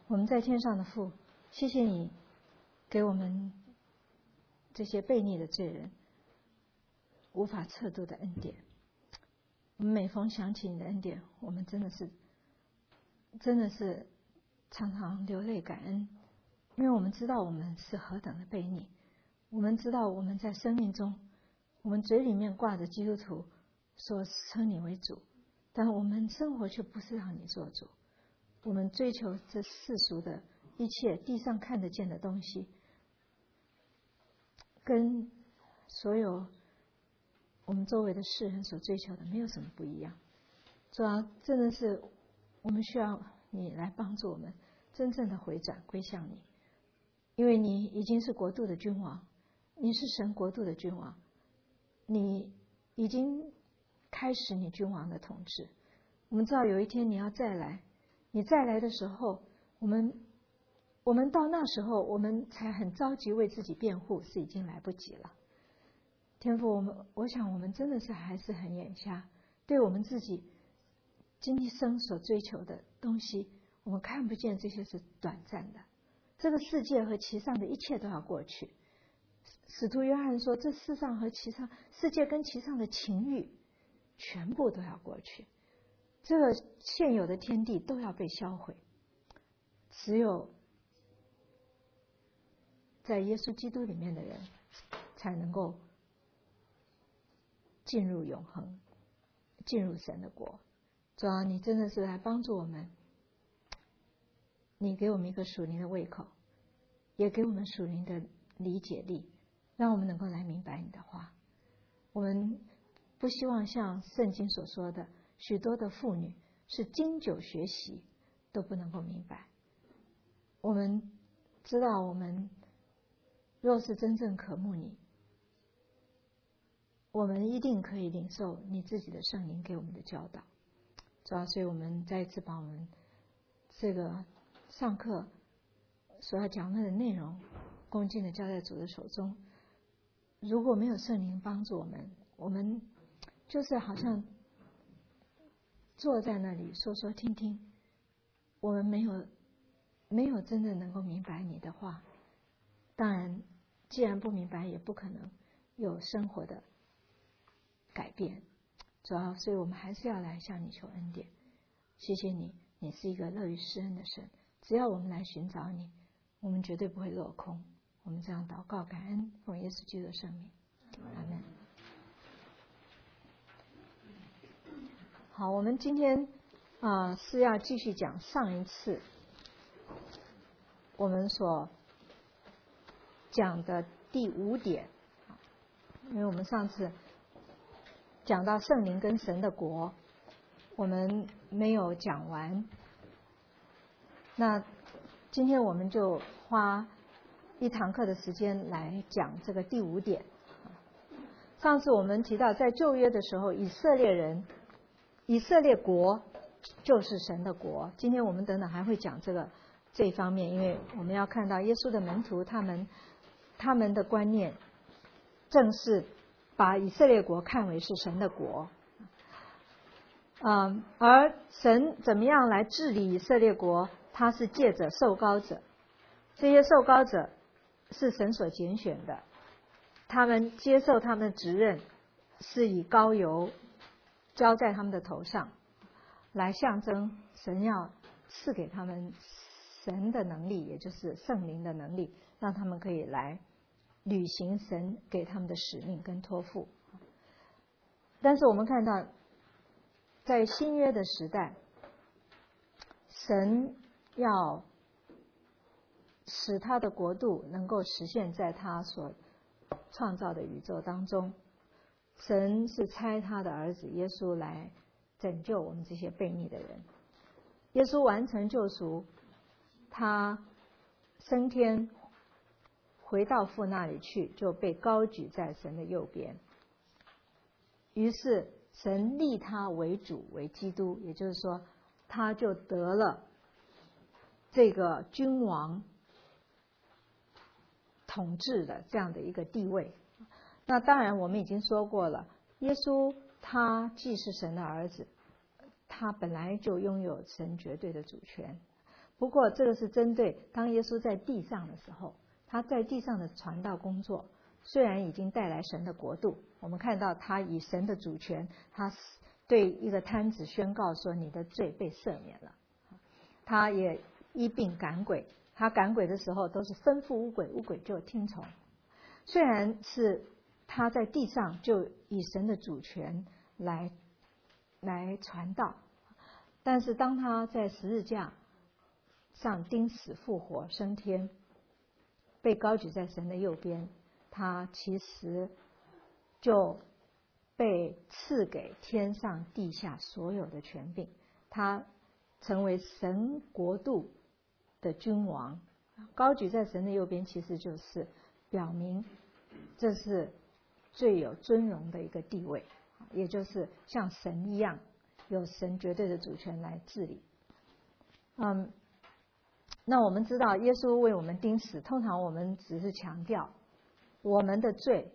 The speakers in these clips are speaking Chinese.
我们在天上的父，谢谢你给我们这些悖逆的罪人无法测度的恩典。我们每逢想起你的恩典，我们真的是常常流泪感恩，因为我们知道我们是何等的悖逆，我们知道我们在生命中，我们嘴里面挂着基督徒，说称你为主，但我们生活却不是让你做主。我们追求这世俗的一切地上看得见的东西，跟所有我们周围的世人所追求的没有什么不一样。主啊，真的是我们需要你来帮助我们真正的回转归向你，因为你已经是国度的君王，你是神国度的君王，你已经开始你君王的统治。我们知道有一天你要再来，你再来的时候，我们到那时候，我们才很着急为自己辩护，是已经来不及了。天父，我想我们真的是还是很眼瞎，对我们自己今生所追求的东西，我们看不见这些是短暂的。这个世界和其上的一切都要过去。使徒约翰说，这世上和其上，世界跟其上的情欲全部都要过去，这个现有的天地都要被销毁，只有在耶稣基督里面的人才能够进入永恒，进入神的国。主啊，你真的是来帮助我们，你给我们一个属灵的胃口，也给我们属灵的理解力，让我们能够来明白你的话。我们不希望像圣经所说的，许多的妇女是经久学习都不能够明白。我们知道，我们若是真正渴慕你，我们一定可以领受你自己的圣灵给我们的教导。主要所以我们再一次把我们这个上课所要讲论的内容恭敬的交在主的手中。如果没有圣灵帮助我们，我们就是好像坐在那里说说听听，我们没有真的能够明白你的话。当然既然不明白，也不可能有生活的改变。主要所以我们还是要来向你求恩典。谢谢你，你是一个乐于施恩的神，只要我们来寻找你，我们绝对不会落空。我们这样祷告感恩，奉耶稣基督的圣名，阿们。好，我们今天是要继续讲上一次我们所讲的第5点，因为我们上次讲到圣灵跟神的国，我们没有讲完。那今天我们就花1堂课的时间来讲这个第5点。上次我们提到，在旧约的时候，以色列国就是神的国。今天我们等等还会讲这一方面，因为我们要看到耶稣的门徒他们的观念正是把以色列国看为是神的国。而神怎么样来治理以色列国，他是借着受膏者，这些受膏者是神所拣选的，他们接受他们的职任，是以膏油浇在他们的头上，来象征神要赐给他们神的能力，也就是圣灵的能力，让他们可以来履行神给他们的使命跟托付。但是我们看到在新约的时代，神要使他的国度能够实现在他所创造的宇宙当中，神是差他的儿子耶稣来拯救我们这些悖逆的人。耶稣完成救赎，他升天回到父那里去，就被高举在神的右边。于是神立他为主为基督，也就是说他就得了这个君王统治的这样的一个地位。那当然我们已经说过了，耶稣他既是神的儿子，他本来就拥有神绝对的主权， 不过这个是针对当耶稣在地上的时候，他在地上的传道工作，虽然已经带来神的国度，我们看到他以神的主权，他对一个摊子宣告说你的罪被赦免了。他也医病赶鬼，他赶鬼的时候都是吩咐乌鬼，乌鬼就听从。虽然是他在地上就以神的主权来传道，但是当他在十字架上钉死复活升天，被高举在神的右边，他其实就被赐给天上地下所有的权柄，他成为神国度的君王。高举在神的右边，其实就是表明这是最有尊荣的一个地位，也就是像神一样有神绝对的主权来治理。那我们知道耶稣为我们钉死，通常我们只是强调我们的罪，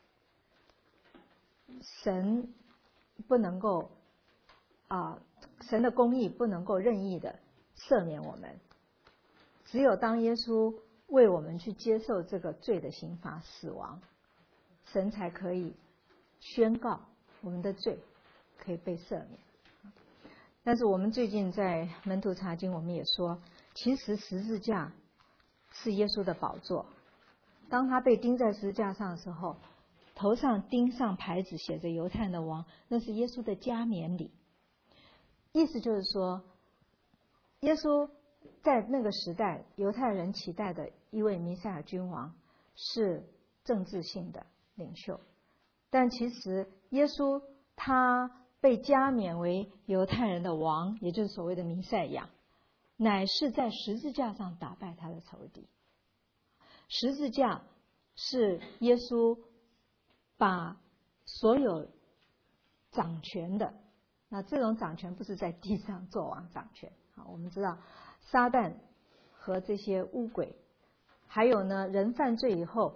神不能够神的公义不能够任意的赦免我们，只有当耶稣为我们去接受这个罪的刑罚死亡，神才可以宣告我们的罪可以被赦免。但是我们最近在门徒查经，我们也说，其实十字架是耶稣的宝座。当他被钉在十字架上的时候，头上钉上牌子写着犹太人的王，那是耶稣的加冕礼。意思就是说，耶稣在那个时代犹太人期待的一位弥赛亚君王是政治性的领袖，但其实耶稣他被加冕为犹太人的王，也就是所谓的弥赛亚，乃是在十字架上打败他的仇敌。十字架是耶稣把所有掌权的，那这种掌权不是在地上做王掌权。我们知道撒旦和这些污鬼，还有呢人犯罪以后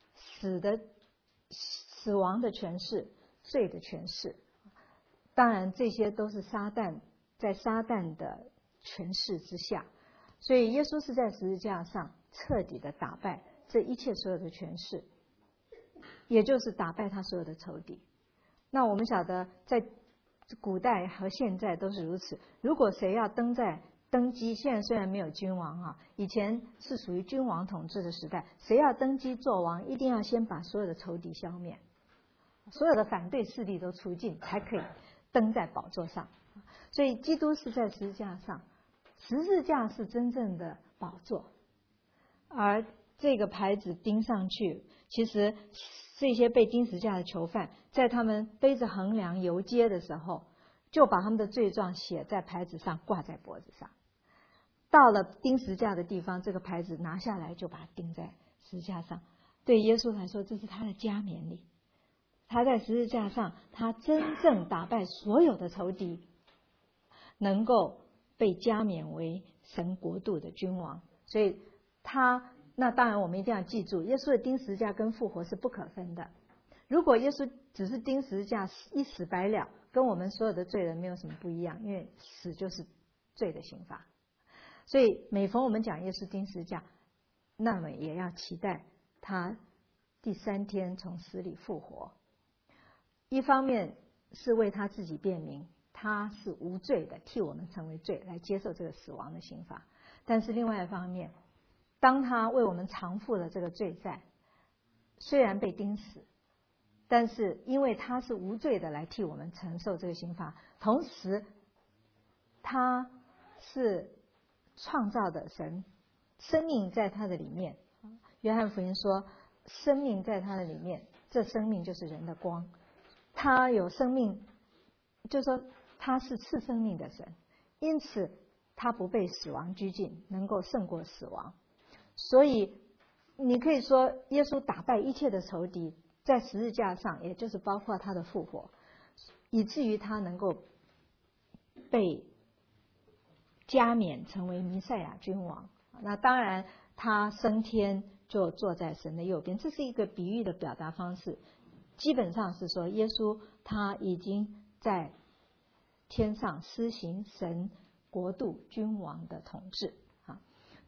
死亡的权势，罪的权势，当然这些都是在撒旦的权势之下。所以耶稣是在十字架上彻底的打败这一切所有的权势，也就是打败他所有的仇敌。那我们晓得在古代和现在都是如此，如果谁要登基，现在虽然没有君王以前是属于君王统治的时代，谁要登基做王，一定要先把所有的仇敌消灭，所有的反对势力都除尽，才可以登在宝座上。所以基督是在十字架上，十字架是真正的宝座，而这个牌子钉上去，其实这些被钉十字架的囚犯，在他们背着横梁游街的时候，就把他们的罪状写在牌子上，挂在脖子上。到了钉十字架的地方，这个牌子拿下来就把它钉在十字架上。对耶稣来说，这是他的加冕礼。他在十字架上，他真正打败所有的仇敌，能够被加冕为神国度的君王。所以那当然我们一定要记住，耶稣的钉十字架跟复活是不可分的。如果耶稣只是钉十字架一死百了，跟我们所有的罪人没有什么不一样，因为死就是罪的刑罚。所以每逢我们讲耶稣钉十字架，那么也要期待他第3天从死里复活。一方面是为他自己辩明，他是无罪的，替我们成为罪，来接受这个死亡的刑罚。但是另外一方面，当他为我们偿付了这个罪债，虽然被钉死，但是因为他是无罪的来替我们承受这个刑罚，同时他是创造的神，生命在他的里面。约翰福音说，生命在他的里面，这生命就是人的光。他有生命，就是说他是赐生命的神，因此他不被死亡拘禁，能够胜过死亡。所以你可以说耶稣打败一切的仇敌，在十字架上，也就是包括他的复活，以至于他能够被加冕成为弥赛亚君王。那当然他升天就坐在神的右边，这是一个比喻的表达方式，基本上是说耶稣他已经在天上施行神国度君王的统治。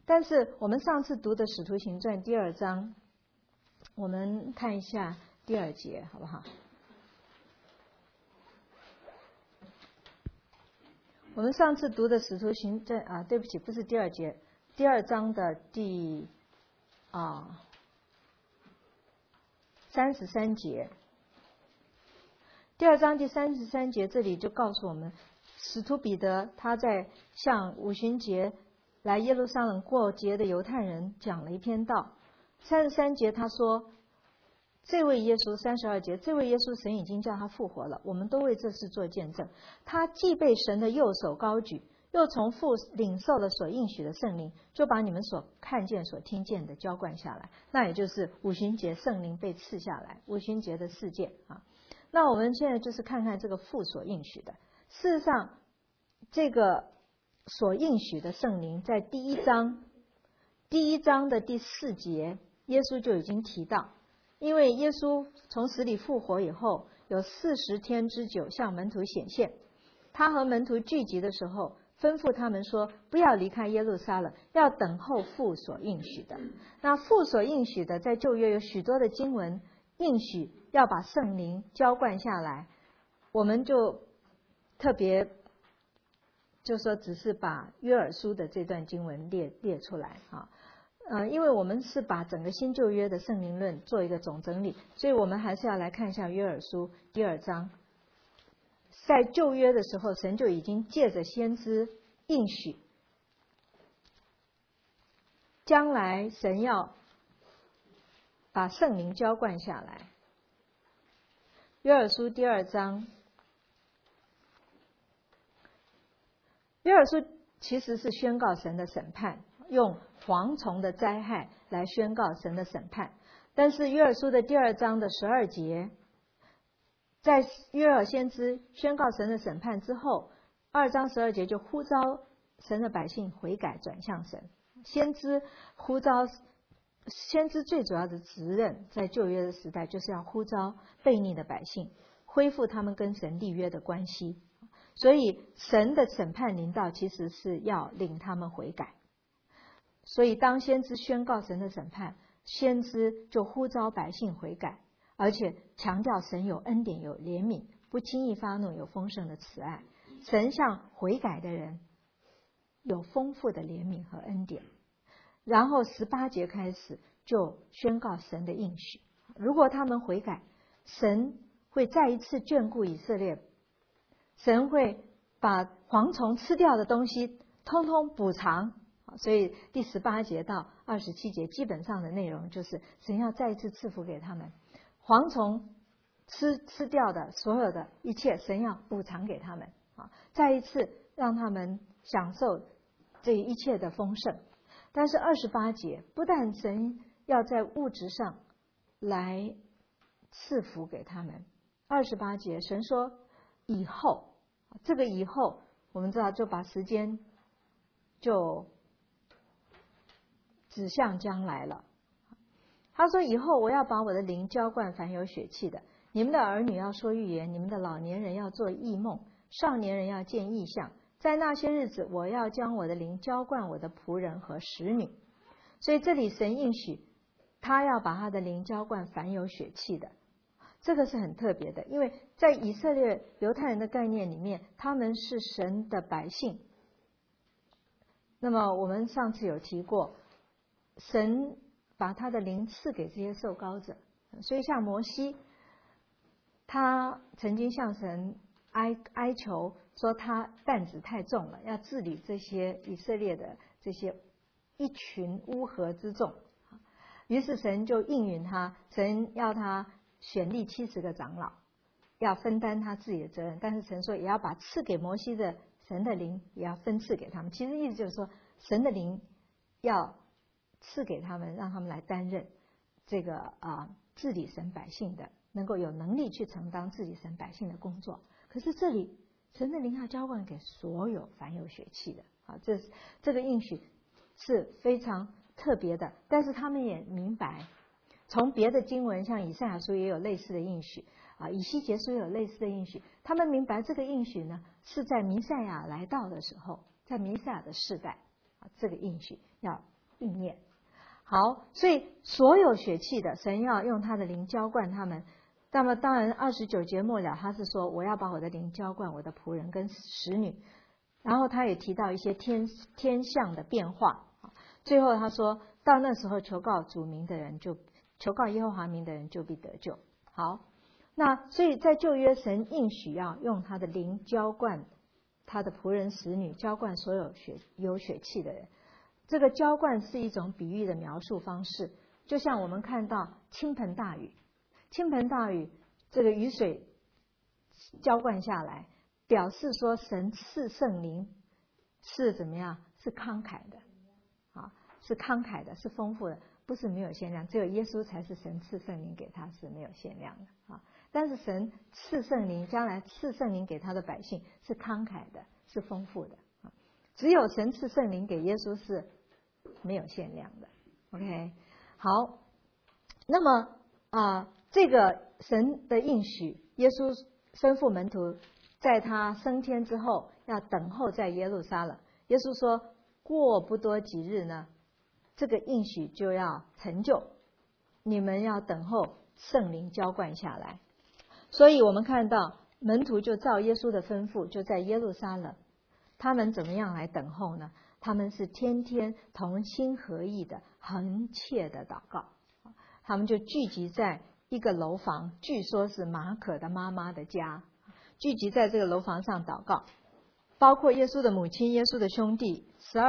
但是我们上次读的《使徒行传》第2章，我们看一下第2节，好不好？我们上次读的《使徒行传》对不起，不是第2节，第2章的第33节。第2章第33节，这里就告诉我们，使徒彼得他在向五旬节来耶路撒冷过节的犹太人讲了一篇道。33节他说，这位耶稣，32节，这位耶稣神已经叫他复活了，我们都为这事做见证。他既被神的右手高举，又从父领受了所应许的圣灵，就把你们所看见所听见的浇灌下来。那也就是五旬节圣灵被赐下来，五旬节的事件啊。那我们现在就是看看这个父所应许的。事实上，这个所应许的圣灵在第一章的第4节，耶稣就已经提到，因为耶稣从死里复活以后，有40天之久向门徒显现。他和门徒聚集的时候，吩咐他们说，不要离开耶路撒冷，要等候父所应许的。那父所应许的，在旧约有许多的经文应许要把圣灵浇灌下来，我们就特别就说只是把约珥书的这段经文列出来因为我们是把整个新旧约的圣灵论做一个总整理，所以我们还是要来看一下约珥书第2章。在旧约的时候，神就已经借着先知应许，将来神要把圣灵浇灌下来。约珥书第2章，约珥书其实是宣告神的审判，用蝗虫的灾害来宣告神的审判。但是约珥书的第2章的12节，在约珥先知宣告神的审判之后，2章12节就呼召神的百姓悔改转向神。先知最主要的责任，在旧约的时代，就是要呼召悖逆的百姓，恢复他们跟神立约的关系。所以神的审判临到，其实是要领他们悔改。所以当先知宣告神的审判，先知就呼召百姓悔改，而且强调神有恩典有怜悯，不轻易发怒，有丰盛的慈爱。神向悔改的人有丰富的怜悯和恩典。然后18节开始就宣告神的应许，如果他们悔改，神会再一次眷顾以色列，神会把蝗虫吃掉的东西通通补偿。所以第18节到27节基本上的内容就是神要再一次赐福给他们，蝗虫吃掉的所有的一切，神要补偿给他们再一次让他们享受这一切的丰盛。但是28节不但神要在物质上来赐福给他们，28节神说以后，这个以后我们知道就把时间就指向将来了。他说以后我要把我的灵浇灌凡有血气的，你们的儿女要说预言，你们的老年人要做异梦，少年人要见异象。在那些日子，我要将我的灵浇灌我的仆人和使女。所以这里神应许他要把他的灵浇灌凡有血气的，这个是很特别的，因为在以色列犹太人的概念里面，他们是神的百姓。那么我们上次有提过，神把他的灵赐给这些受膏者，所以像摩西，他曾经向神哀求说他担子太重了，要治理这些以色列的这些一群乌合之众。于是神就应允他，神要他选立70个长老，要分担他自己的责任。但是神说也要把赐给摩西的神的灵也要分赐给他们。其实意思就是说，神的灵要赐给他们，让他们来担任这个治理神百姓的，能够有能力去承担治理神百姓的工作。可是这里神的灵要浇灌给所有凡有血气的这个应许是非常特别的。但是他们也明白，从别的经文，像以赛亚书也有类似的应许以西结书也有类似的应许，他们明白这个应许呢是在弥赛亚来到的时候，在弥赛亚的世代这个应许要应验。好，所以所有血气的，神要用他的灵浇灌他们。那么当然29节末了，他是说我要把我的灵浇灌我的仆人跟使女。然后他也提到一些天象的变化。最后他说到那时候求告主名的人求告耶和华名的人就必得救。好，那所以在旧约神应许要用他的灵浇灌他的仆人使女，浇灌所有有血气的人。这个浇灌是一种比喻的描述方式，就像我们看到倾盆大雨，这个雨水浇灌下来，表示说神赐圣灵是怎么样？是慷慨的啊，是慷慨的，是丰富的，不是没有限量。只有耶稣才是神赐圣灵给他是没有限量的啊。但是神赐圣灵，将来赐圣灵给他的百姓是慷慨的，是丰富的啊。只有神赐圣灵给耶稣是没有限量的。OK， 好，那么这个神的应许，耶稣吩咐门徒，在他升天之后要等候在耶路撒冷。耶稣说，过不多几日呢，这个应许就要成就，你们要等候圣灵浇灌下来。所以我们看到门徒就照耶稣的吩咐，就在耶路撒冷，他们怎么样来等候呢？他们是天天同心合意的恒切的祷告。他们就聚集在一个楼房，据说是马可的妈妈的家，聚集在这个楼房上祷告，包括耶稣的母亲、耶稣的兄弟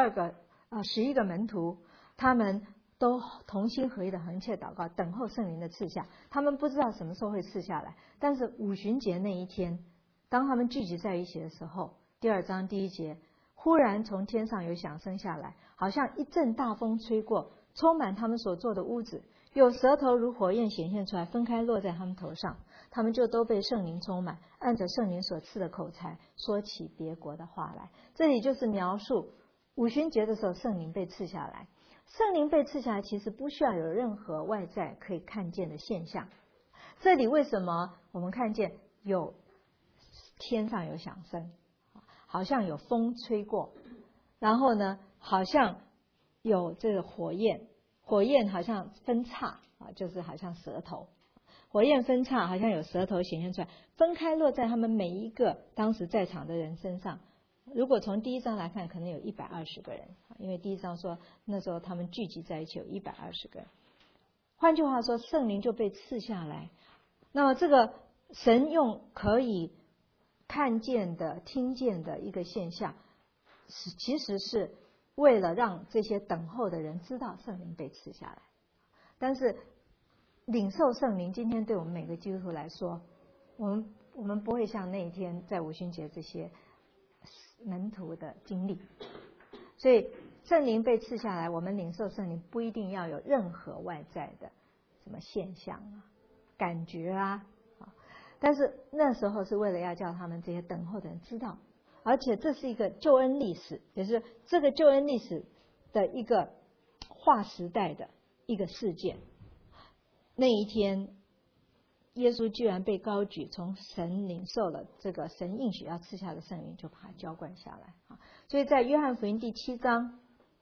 11个门徒，他们都同心合意的恒切祷告，等候圣灵的赐下。他们不知道什么时候会赐下来，但是五旬节那一天，当他们聚集在一起的时候，第2章第1节，忽然从天上有响声下来，好像一阵大风吹过，充满他们所坐的屋子，有舌头如火焰显现出来，分开落在他们头上，他们就都被圣灵充满，按着圣灵所赐的口才说起别国的话来。这里就是描述五旬节的时候圣灵被赐下来。圣灵被赐下来其实不需要有任何外在可以看见的现象。这里为什么我们看见有天上有响声，好像有风吹过，然后呢好像有这个火焰好像分叉就是好像舌头，火焰分叉好像有舌头显现出来，分开落在他们每一个当时在场的人身上。如果从第1章来看，可能有120个人，因为第1章说那时候他们聚集在一起有120个人。换句话说，圣灵就被赐下来。那么这个神用可以看见的、听见的一个现象，其实是为了让这些等候的人知道圣灵被赐下来。但是领受圣灵，今天对我们每个基督徒来说，我们不会像那一天在五旬节这些门徒的经历。所以圣灵被赐下来，我们领受圣灵不一定要有任何外在的什么现象感觉但是那时候是为了要叫他们这些等候的人知道，而且这是一个救恩历史，也是这个救恩历史的一个划时代的一个事件。那一天耶稣居然被高举，从神领受了这个神应许要赐下的圣灵，就把它浇灌下来。所以在约翰福音第7章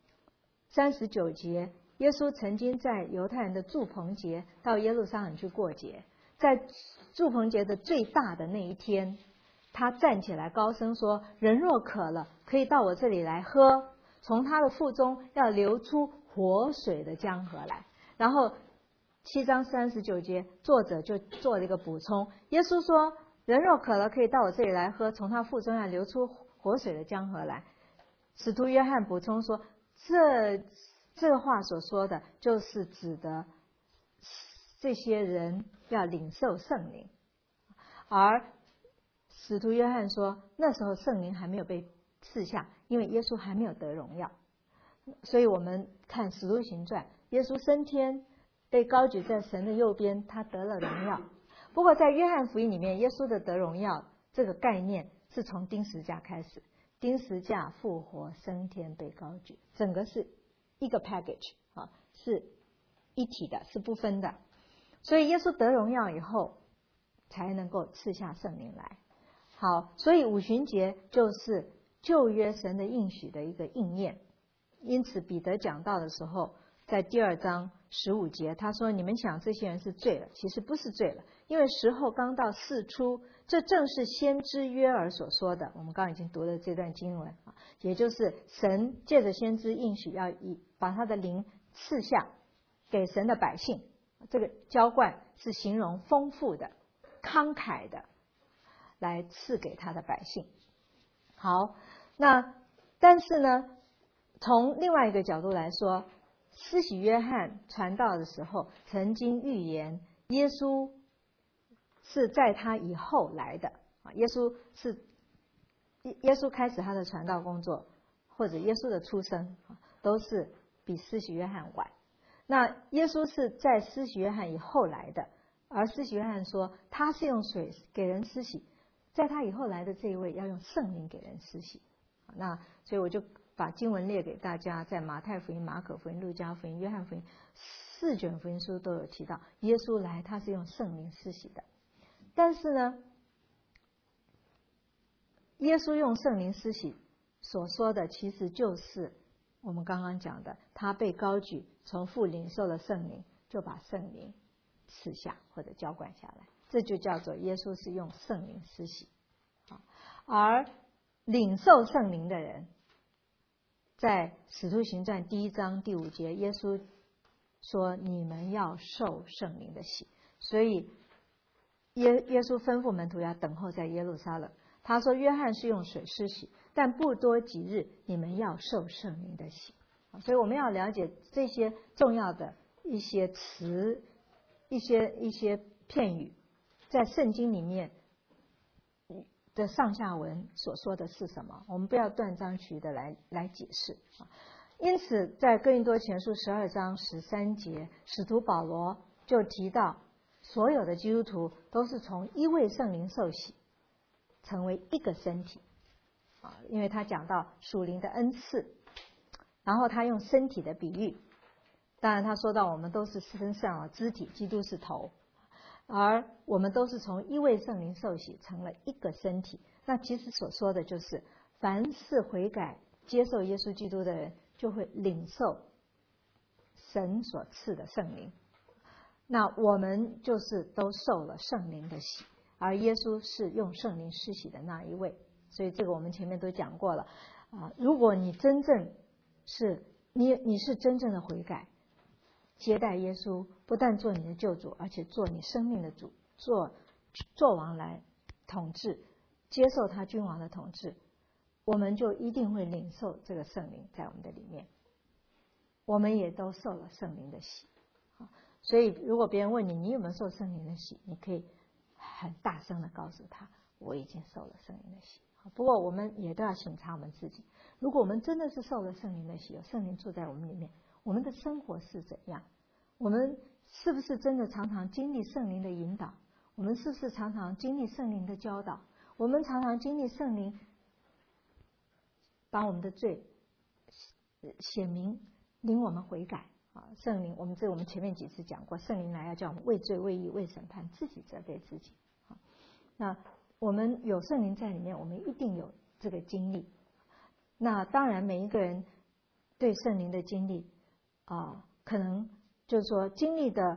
39节，耶稣曾经在犹太人的住棚节到耶路撒冷去过节，在住棚节的最大的那一天，他站起来高声说，人若渴了，可以到我这里来喝，从他的腹中要流出活水的江河来。然后7章39节，作者就做了一个补充，耶稣说人若渴了，可以到我这里来喝，从他腹中要流出活水的江河来。使徒约翰补充说，这话所说的就是指的这些人要领受圣灵。而使徒约翰说，那时候圣灵还没有被赐下，因为耶稣还没有得荣耀。所以我们看使徒行传，耶稣升天被高举在神的右边，他得了荣耀。不过在约翰福音里面，耶稣的得荣耀这个概念是从钉十架开始，钉十架复活升天被高举，整个是一个 package 是一体的，是不分的。所以耶稣得荣耀以后才能够赐下圣灵来。好，所以五旬节就是旧约神的应许的一个应验。 因此彼得讲道的时候，在第2章15节，他说：“你们想这些人是罪了，其实不是罪了，因为时候刚到巳初，这正是先知约珥所说的。”我们刚刚已经读了这段经文啊，也就是神借着先知应许要把他的灵赐下给神的百姓。这个浇灌是形容丰富的、慷慨的，来赐给他的百姓。好，那但是呢，从另外一个角度来说，施洗约翰传道的时候曾经预言耶稣是在他以后来的啊，耶稣开始他的传道工作，或者耶稣的出生都是比施洗约翰晚。那耶稣是在施洗约翰以后来的，而施洗约翰说他是用水给人施洗，在他以后来的这一位要用圣灵给人施洗。那所以我就把经文列给大家，在马太福音、马可福音、路加福音、约翰福音4卷福音书都有提到，耶稣来他是用圣灵施洗的。但是呢，耶稣用圣灵施洗所说的，其实就是我们刚刚讲的，他被高举，从父领受了圣灵，就把圣灵赐下或者浇灌下来，这就叫做耶稣是用圣灵施洗。而领受圣灵的人，在使徒行传1章第5节，耶稣说你们要受圣灵的洗，所以耶稣吩咐门徒要等候在耶路撒冷。他说约翰是用水施洗，但不多几日你们要受圣灵的洗。所以我们要了解这些重要的一些词、一些片语，在圣经里面的上下文所说的是什么，我们不要断章取义的来解释。因此在哥林多前书12章13节，使徒保罗就提到所有的基督徒都是从一位圣灵受洗，成为一个身体。因为他讲到属灵的恩赐，然后他用身体的比喻，当然他说到我们都是身上肢体，基督是头，而我们都是从一位圣灵受洗，成了一个身体。那其实所说的就是，凡是悔改接受耶稣基督的人，就会领受神所赐的圣灵。那我们就是都受了圣灵的洗，而耶稣是用圣灵施洗的那一位。所以这个我们前面都讲过了如果你真正是你是真正的悔改，接待耶稣，不但做你的救主，而且做你生命的主，做王来统治，接受他君王的统治，我们就一定会领受这个圣灵在我们的里面。我们也都受了圣灵的洗。所以如果别人问你有没有受圣灵的洗，你可以很大声的告诉他，我已经受了圣灵的洗。不过我们也都要省察我们自己，如果我们真的是受了圣灵的洗，有圣灵住在我们里面，我们的生活是怎样？我们是不是真的常常经历圣灵的引导？我们是不是常常经历圣灵的教导？我们常常经历圣灵把我们的罪显明，领我们悔改圣灵，我们前面几次讲过，圣灵来要叫我们为罪、为义、为审判，自己责备自己。那我们有圣灵在里面，我们一定有这个经历。那当然每一个人对圣灵的经历可能就是说经历的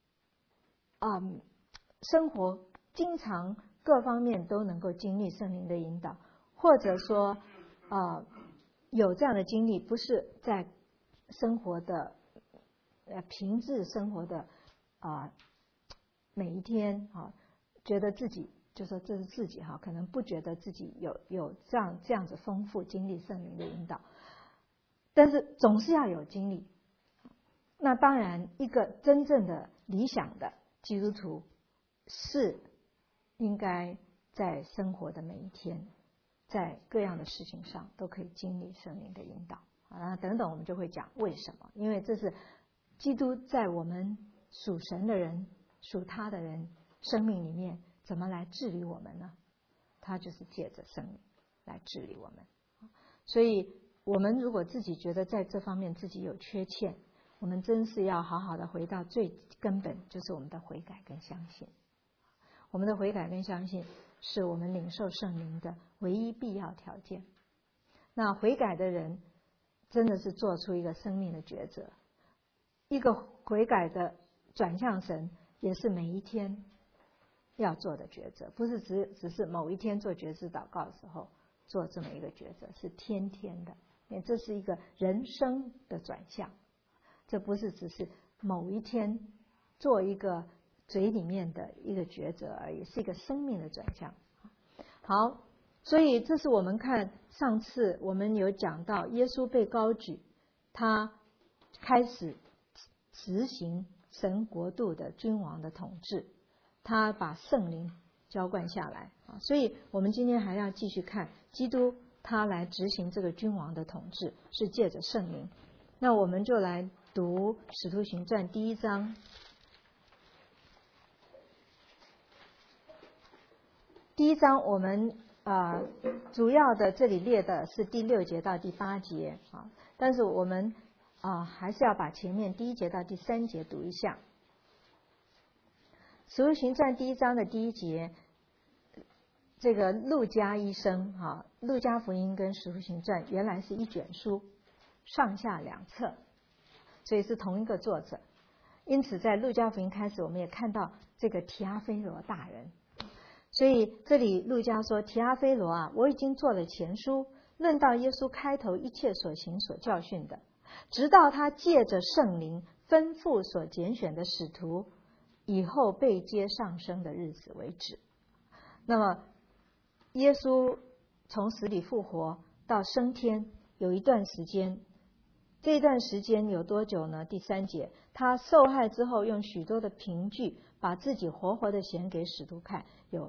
生活经常各方面都能够经历圣灵的引导，或者说有这样的经历，不是在生活的平日生活的每一天觉得自己就说这是自己可能不觉得自己有这样子丰富经历圣灵的引导，但是总是要有经历。那当然一个真正的理想的基督徒是应该在生活的每一天，在各样的事情上都可以经历圣灵的引导等等，我们就会讲为什么，因为这是基督在我们属神的人、属他的人生命里面怎么来治理我们呢？他就是借着圣灵来治理我们。所以我们如果自己觉得在这方面自己有缺陷，我们真是要好好的回到最根本，就是我们的悔改跟相信。我们的悔改跟相信是我们领受圣灵的唯一必要条件。那悔改的人真的是做出一个生命的抉择，一个悔改的转向神，也是每一天要做的抉择，不是只是某一天做觉知祷告的时候做这么一个抉择，是天天的，因为这是一个人生的转向，这不是只是某一天做一个嘴里面的一个抉择而已，是一个生命的转向。好，所以这是我们看上次我们有讲到耶稣被高举，他开始执行神国度的君王的统治，他把圣灵浇灌下来啊，所以我们今天还要继续看基督他来执行这个君王的统治是借着圣灵。那我们就来读使徒行传第1章。第1章我们主要的这里列的是第6节到第8节啊，但是我们还是要把前面第1节到第3节读一下。使徒行传第1章的第1节，这个路加医生路加福音跟使徒行传原来是一卷书，上下2册，所以是同一个作者。因此在路加福音开始，我们也看到这个提阿非罗大人。所以这里路加说，提阿非罗啊，我已经做了前书，论到耶稣开头一切所行所教训的，直到他借着圣灵吩咐所拣选的使徒以后被接上升的日子为止。那么耶稣从死里复活到升天有一段时间，这一段时间有多久呢？第3节，他受害之后用许多的凭据把自己活活的显给使徒看，有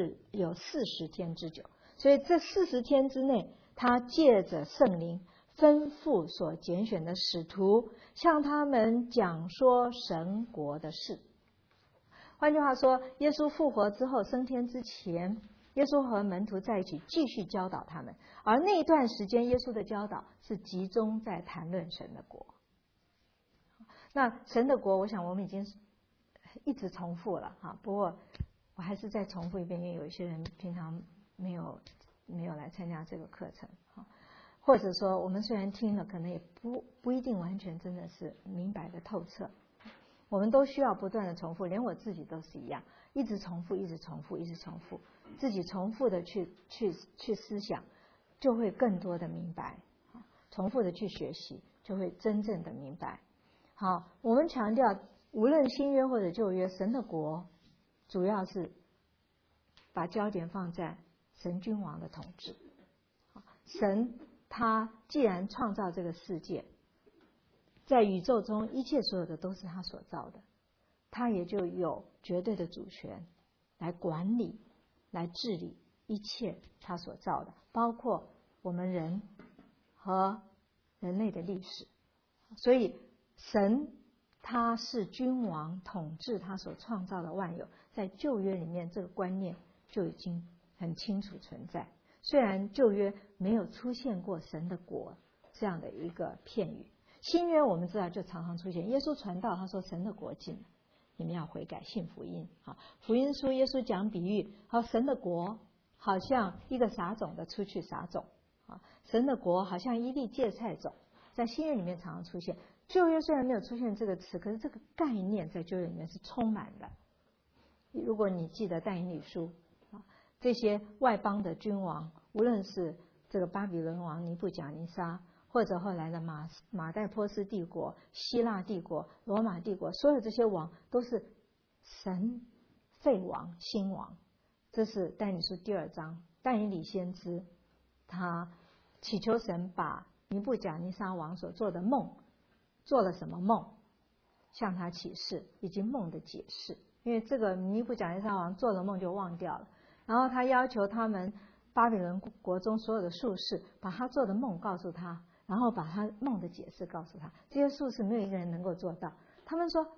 40天之久。所以这40天之内，他借着圣灵吩咐所拣选的使徒，向他们讲说神国的事。换句话说，耶稣复活之后升天之前，耶稣和门徒在一起继续教导他们，而那一段时间耶稣的教导是集中在谈论神的国。那神的国，我想我们已经一直重复了不过我还是再重复一遍，因为有一些人平常没有来参加这个课程或者说我们虽然听了，可能也不一定完全真的是明白的透彻。我们都需要不断的重复，连我自己都是一样，一直重复，自己重复的去思想，就会更多的明白，重复的去学习，就会真正的明白。好，我们强调无论新约或者旧约，神的国主要是把焦点放在神君王的统治。神他既然创造这个世界，在宇宙中一切所有的都是他所造的，他也就有绝对的主权来管理来治理一切他所造的，包括我们人和人类的历史。所以神他是君王，统治他所创造的万有，在旧约里面这个观念就已经很清楚存在。虽然旧约没有出现过神的国这样的一个片语，新约我们知道就常常出现。耶稣传道他说神的国近了，你们要悔改信福音。福音书耶稣讲比喻，神的国好像一个撒种的出去撒种，神的国好像一粒芥菜种，在新约里面常常出现。旧约虽然没有出现这个词，可是这个概念在旧约里面是充满的。如果你记得但以理书，这些外邦的君王，无论是这个巴比伦王尼布甲尼撒，或者后来的马代波斯帝国、希腊帝国、罗马帝国，所有这些王都是神废王兴王。这是但以理书第2章，但以理先知他祈求神把尼布甲尼撒王所做的梦，做了什么梦，向他启示，以及梦的解释。因为这个尼布甲尼撒王做了梦就忘掉了，然后他要求他们巴比伦国中所有的术士把他做的梦告诉他，然后把他梦的解释告诉他。这些术士没有一个人能够做到。他们说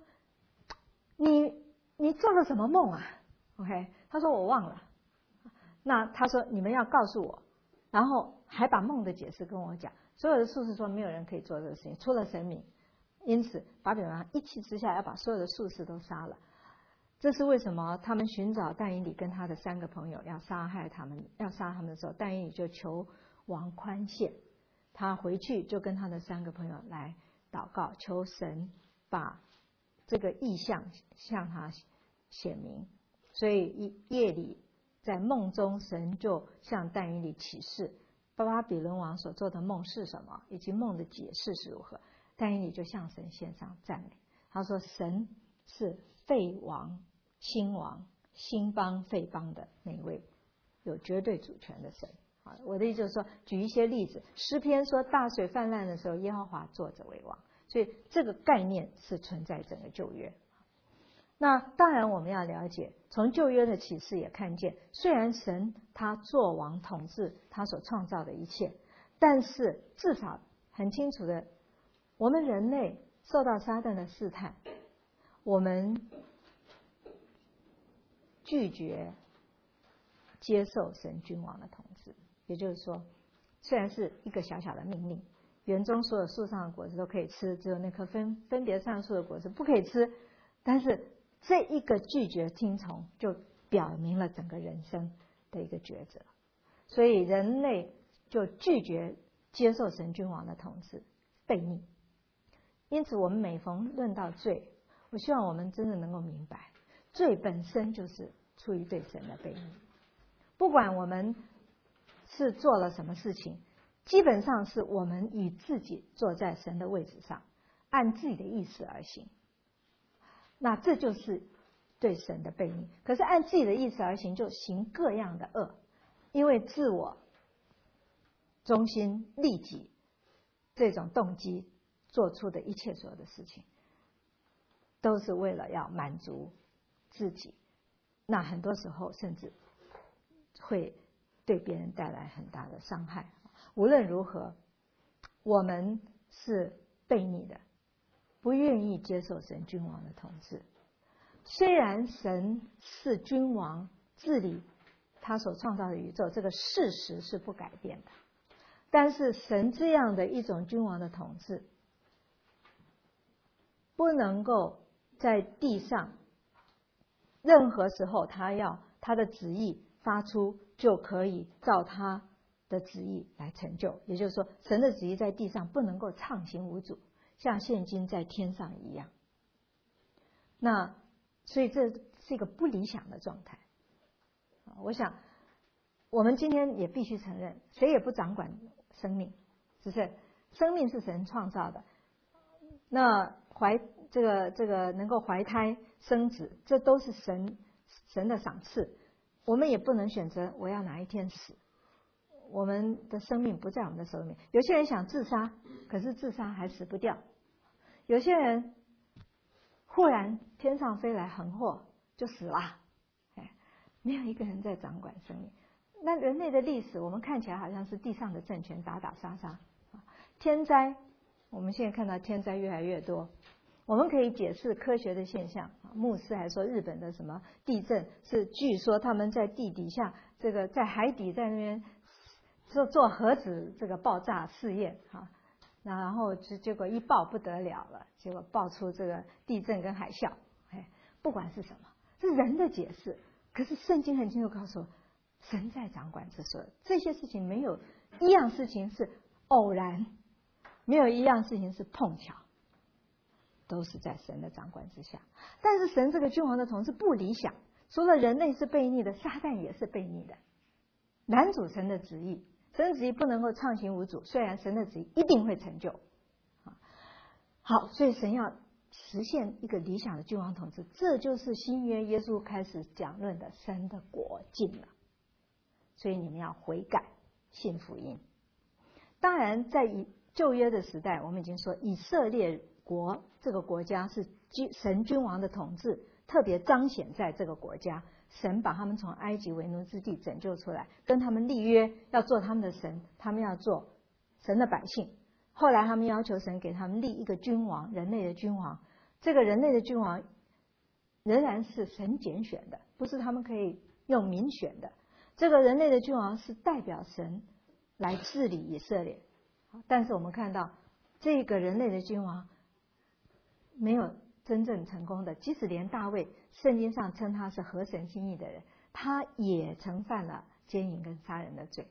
你做了什么梦啊 OK， 他说我忘了。那他说你们要告诉我，然后还把梦的解释跟我讲。所有的术士说没有人可以做这个事情，除了神明。因此巴比伦王一气之下要把所有的术士都杀了。这是为什么他们寻找但以理跟他的3个朋友要杀他们的时候，但以理就求王宽限。 他回去就跟他的3个朋友来祷告，求神把这个意象向他显明。所以夜里在梦中，神就向但以理启示巴比伦王所做的梦是什么，以及梦的解释是如何。但以理就向神献上赞美，他说神是废王、兴王、兴邦、废邦的那位有绝对主权的神。我的意思就是说，举一些例子，诗篇说大水泛滥的时候，耶和华坐着为王，所以这个概念是存在整个旧约。那当然我们要了解，从旧约的启示也看见，虽然神他作王统治他所创造的一切，但是至少很清楚的，我们人类受到撒旦的试探，我们拒绝接受神君王的统治。也就是说，虽然是一个小小的命令，园中所有树上的果子都可以吃，只有那棵分别善树的果子不可以吃，但是这一个拒绝听从，就表明了整个人生的一个抉择。所以人类就拒绝接受神君王的统治，悖逆。因此我们每逢论到罪，我希望我们真的能够明白，罪本身就是出于对神的悖逆。不管我们是做了什么事情，基本上是我们与自己坐在神的位置上，按自己的意思而行，那这就是对神的悖逆。可是按自己的意思而行，就行各样的恶，因为自我中心、利己这种动机做出的一切所有的事情，都是为了要满足自己，那很多时候甚至会对别人带来很大的伤害。无论如何，我们是悖逆的，不愿意接受神君王的统治。虽然神是君王，治理他所创造的宇宙，这个事实是不改变的，但是神这样的一种君王的统治，不能够在地上任何时候他的旨意发出，就可以照他的旨意来成就。也就是说，神的旨意在地上不能够畅行无阻，像现今在天上一样。那所以这是一个不理想的状态。我想我们今天也必须承认，谁也不掌管生命，是不是？生命是神创造的，那这个能够怀胎生子，这都是神的赏赐。我们也不能选择我要哪一天死，我们的生命不在我们的手里面。有些人想自杀，可是自杀还死不掉；有些人忽然天上飞来横祸就死了。没有一个人在掌管生命。那人类的历史，我们看起来好像是地上的政权打打杀杀，天灾，我们现在看到天灾越来越多。我们可以解释科学的现象，牧师还说日本的什么地震是据说他们在地底下，这个在海底在那边做核子这个爆炸试验啊，然后结果一爆不得了了，结果爆出这个地震跟海啸。不管是什么，是人的解释，可是圣经很清楚告诉我，神在掌管这些事情，没有一样事情是偶然，没有一样事情是碰巧，都是在神的掌管之下。但是神这个君王的统治不理想，除了人类是悖逆的，撒旦也是悖逆的，拦阻神的旨意，神的旨意不能够畅行无阻，虽然神的旨意一定会成就。好，所以神要实现一个理想的君王统治，这就是新约耶稣开始讲论的神的国近了。所以你们要悔改，信福音。当然在旧约的时代，我们已经说以色列国这个国家是神君王的统治特别彰显在这个国家，神把他们从埃及为奴之地拯救出来，跟他们立约要做他们的神，他们要做神的百姓。后来他们要求神给他们立一个君王，人类的君王。这个人类的君王仍然是神拣选的，不是他们可以用民选的。这个人类的君王是代表神来治理以色列，但是我们看到这个人类的君王没有真正成功的，即使连大卫圣经上称他是合神心意的人，他也曾犯了奸淫跟杀人的罪。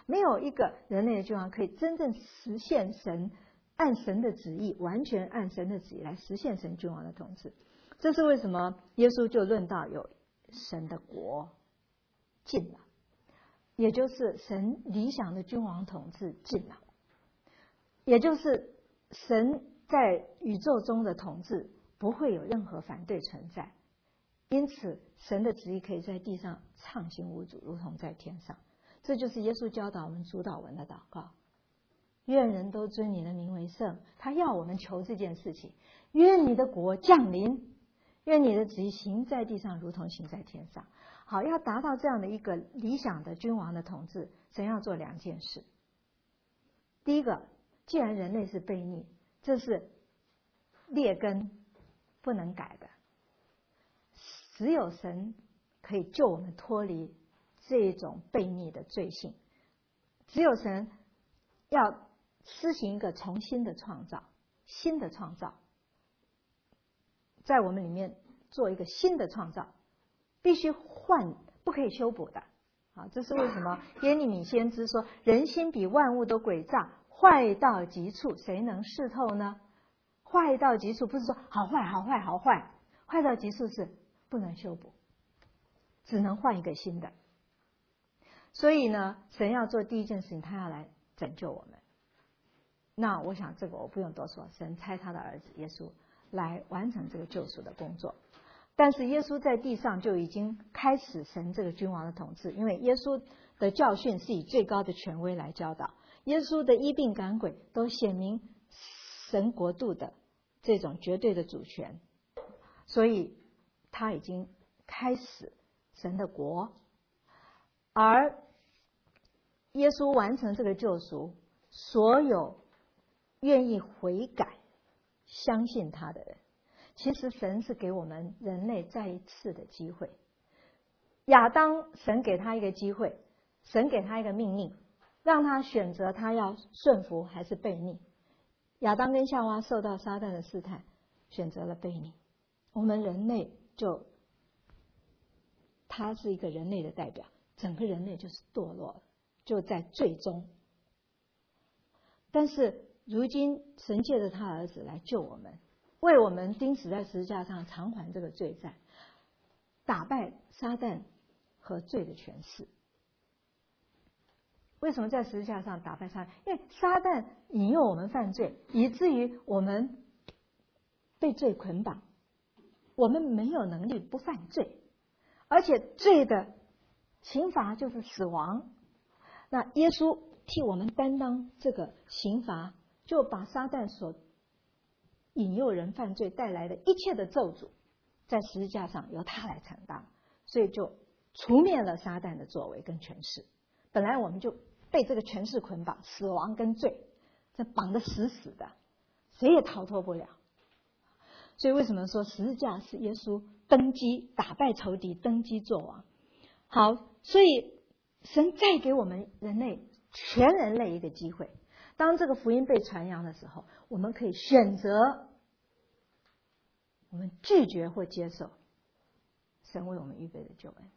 没有一个人类的君王可以真正实现神按神的旨意，完全按神的旨意来实现神君王的统治。这是为什么耶稣就论到有神的国近了，也就是神理想的君王统治近了，也就是神在宇宙中的统治不会有任何反对存在，因此神的旨意可以在地上畅行无阻，如同在天上。这就是耶稣教导我们主祷文的祷告，愿人都尊你的名为圣。他要我们求这件事情，愿你的国降临，愿你的旨意行在地上如同行在天上。好，要达到这样的一个理想的君王的统治，神要做2件事。第一个，既然人类是悖逆，这是劣根不能改的，只有神可以救我们脱离这种悖逆的罪性，只有神要施行一个重新的创造，新的创造，在我们里面做一个新的创造，必须换，不可以修补的。啊，这是为什么耶利米先知说人心比万物都诡诈，坏到极处，谁能识透呢？坏到极处不是说好坏好坏好坏，坏到极处是不能修补，只能换一个新的。所以呢，神要做第一件事情，他要来拯救我们。那我想这个我不用多说，神差他的儿子耶稣来完成这个救赎的工作。但是耶稣在地上就已经开始神这个君王的统治，因为耶稣的教训是以最高的权威来教导，耶稣的医病赶鬼都显明神国度的这种绝对的主权，所以他已经开始神的国。而耶稣完成这个救赎，所有愿意悔改相信他的人，其实神是给我们人类再一次的机会。亚当，神给他一个机会，神给他一个命令，让他选择他要顺服还是悖逆。亚当跟夏娃受到撒旦的试探，选择了悖逆。我们人类就，他是一个人类的代表，整个人类就是堕落了，就在最终。但是如今神借着他儿子来救我们，为我们钉死在十字架上，偿还这个罪债，打败撒旦和罪的权势。为什么在十字架上打败撒旦？因为撒旦引诱我们犯罪，以至于我们被罪捆绑，我们没有能力不犯罪，而且罪的刑罚就是死亡。那耶稣替我们担当这个刑罚，就把撒旦所引诱人犯罪带来的一切的咒诅，在十字架上由他来承担，所以就除灭了撒旦的作为跟权势。本来我们就被这个权势捆绑，死亡跟罪，这绑得死死的，谁也逃脱不了。所以为什么说十字架是耶稣登基打败仇敌，登基作王？好，所以神再给我们人类全人类一个机会。当这个福音被传扬的时候，我们可以选择，我们拒绝或接受神为我们预备的救恩。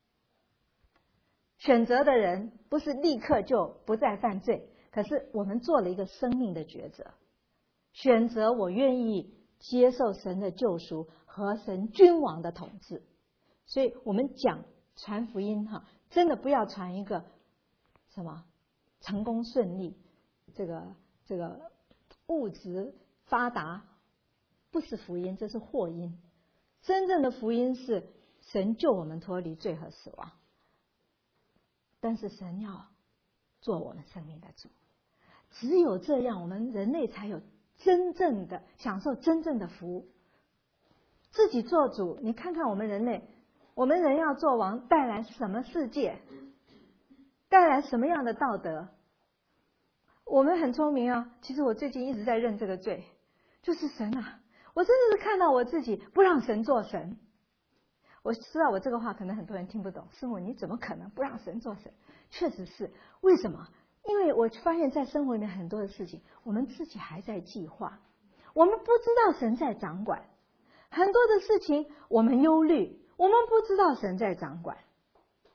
选择的人不是立刻就不再犯罪，可是我们做了一个生命的抉择，选择我愿意接受神的救赎和神君王的统治。所以我们讲传福音真的不要传一个什么成功顺利，这个物质发达，不是福音，这是祸因。真正的福音是神救我们脱离罪和死亡，但是神要做我们生命的主，只有这样我们人类才有真正的享受真正的福。自己做主，你看看我们人类，我们人要做王，带来什么世界，带来什么样的道德？我们很聪明啊，其实我最近一直在认这个罪，就是神啊，我真的是看到我自己不让神做神。我知道我这个话可能很多人听不懂，师母你怎么可能不让神做神？确实是，为什么？因为我发现在生活里面很多的事情，我们自己还在计划，我们不知道神在掌管。很多的事情我们忧虑，我们不知道神在掌管。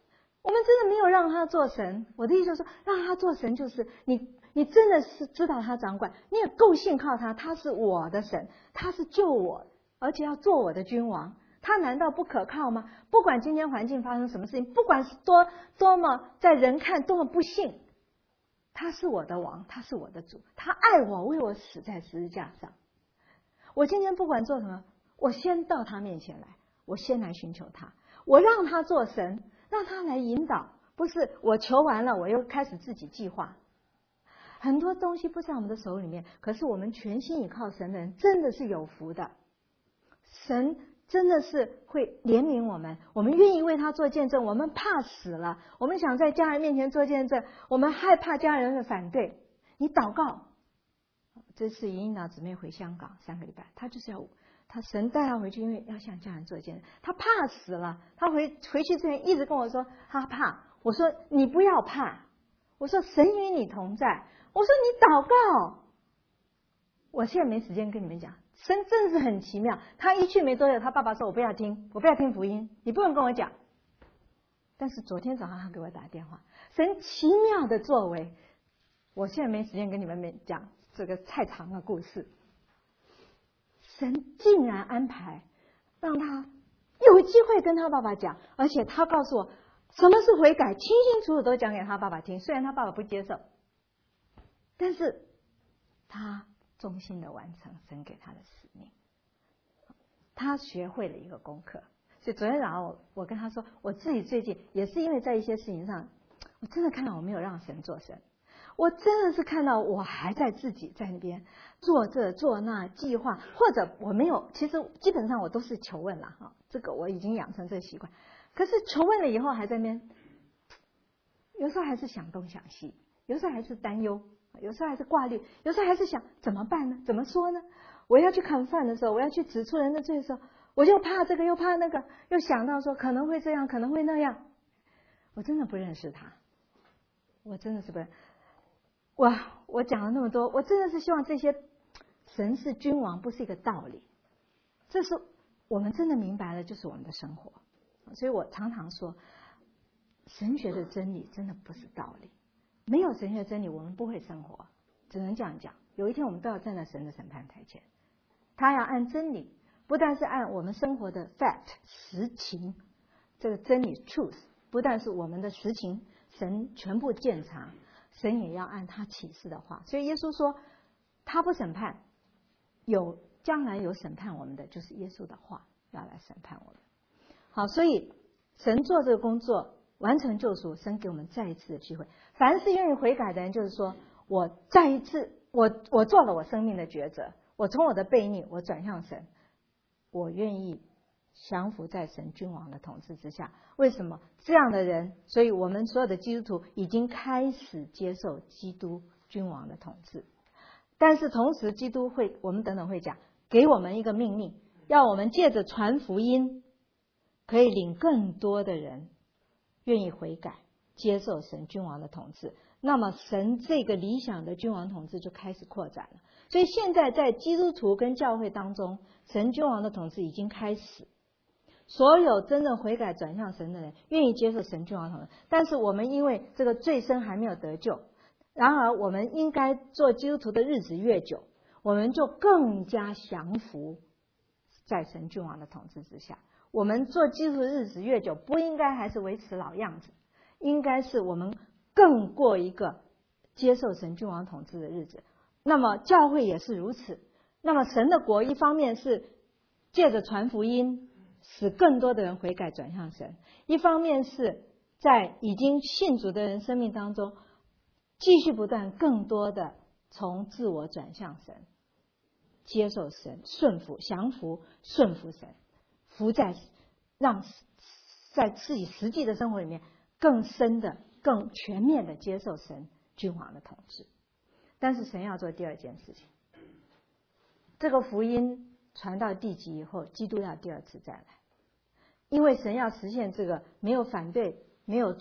我们真的没有让他做神。我的意思就是说，让他做神就是你真的是知道他掌管，你也够信靠他，他是我的神，他是救我，而且要做我的君王，他难道不可靠吗？不管今天环境发生什么事情，不管是多么在人看多么不幸，他是我的王，他是我的主，他爱我，为我死在十字架上。我今天不管做什么，我先到他面前来，我先来寻求他，我让他做神，让他来引导，不是我求完了我又开始自己计划。很多东西不在我们的手里面，可是我们全心倚靠神的人真的是有福的。神真的是会怜悯我们，我们愿意为他做见证，我们怕死了，我们想在家人面前做见证，我们害怕家人的反对。你祷告，这次引引导姊妹回香港3个礼拜，他就是要他神带他回去，因为要向家人做见证，他怕死了，他回去之前一直跟我说他怕，我说你不要怕，我说神与你同在，我说你祷告。我现在没时间跟你们讲，神真是很奇妙。他一去没多久，他爸爸说我不要听福音，你不用跟我讲。但是昨天早上他给我打电话，神奇妙的作为，我现在没时间跟你们讲这个太长的故事。神竟然安排让他有机会跟他爸爸讲，而且他告诉我什么是悔改，清清楚楚都讲给他爸爸听。虽然他爸爸不接受，但是他忠心的完成神给他的使命，他学会了一个功课。所以昨天早上我跟他说，我自己最近也是因为在一些事情上，我真的看到我没有让神做神，我真的是看到我还在自己在那边做这做那计划，或者我没有，其实基本上我都是求问了哈，这个我已经养成这个习惯。可是求问了以后还在那边，有时候还是想东想西，有时候还是担忧，有时候还是挂虑，有时候还是想怎么办呢？怎么说呢？我要去砍饭的时候，我要去指出人的罪的时候，我就怕这个又怕那个，又想到说可能会这样，可能会那样。我真的不认识他，我真的是不认。我讲了那么多，我真的是希望这些神是君王不是一个道理，这是我们真的明白了，就是我们的生活。所以我常常说，神学的真理真的不是道理，没有神学真理，我们不会生活，只能这样讲。有一天我们都要站在神的审判台前，他要按真理，不但是按我们生活的 fact 实情，这个真理 truth， 不但是我们的实情，神全部鉴察，神也要按他启示的话。所以耶稣说他不审判，将来有审判我们的，就是耶稣的话要来审判我们。好，所以神做这个工作，完成救赎，神给我们再一次的机会。凡是愿意悔改的人，就是说我再一次我做了我生命的抉择，我从我的悖逆我转向神，我愿意降服在神君王的统治之下。为什么这样的人？所以我们所有的基督徒已经开始接受基督君王的统治，但是同时基督会，我们等等会讲，给我们一个命令，要我们借着传福音，可以领更多的人愿意悔改，接受神君王的统治。那么神这个理想的君王统治就开始扩展了。所以现在在基督徒跟教会当中，神君王的统治已经开始，所有真正悔改转向神的人愿意接受神君王统治。但是我们因为这个罪身还没有得救，然而我们应该做基督徒的日子越久，我们就更加降服在神君王的统治之下。我们做基督徒的日子越久，不应该还是维持老样子，应该是我们更过一个接受神君王统治的日子。那么教会也是如此。那么神的国一方面是借着传福音使更多的人悔改转向神，一方面是在已经信主的人生命当中继续不断更多的从自我转向神，接受神，顺服降服顺服神，让在自己实际的生活里面更深的更全面的接受神君王的统治。但是神要做第二件事情，这个福音传到地极以后，基督要第二次再来，因为神要实现这个没有反对没有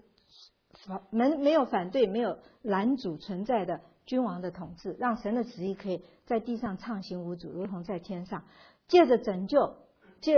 反对没有拦阻存在的君王的统治，让神的旨意可以在地上畅行无阻，如同在天上。借着拯救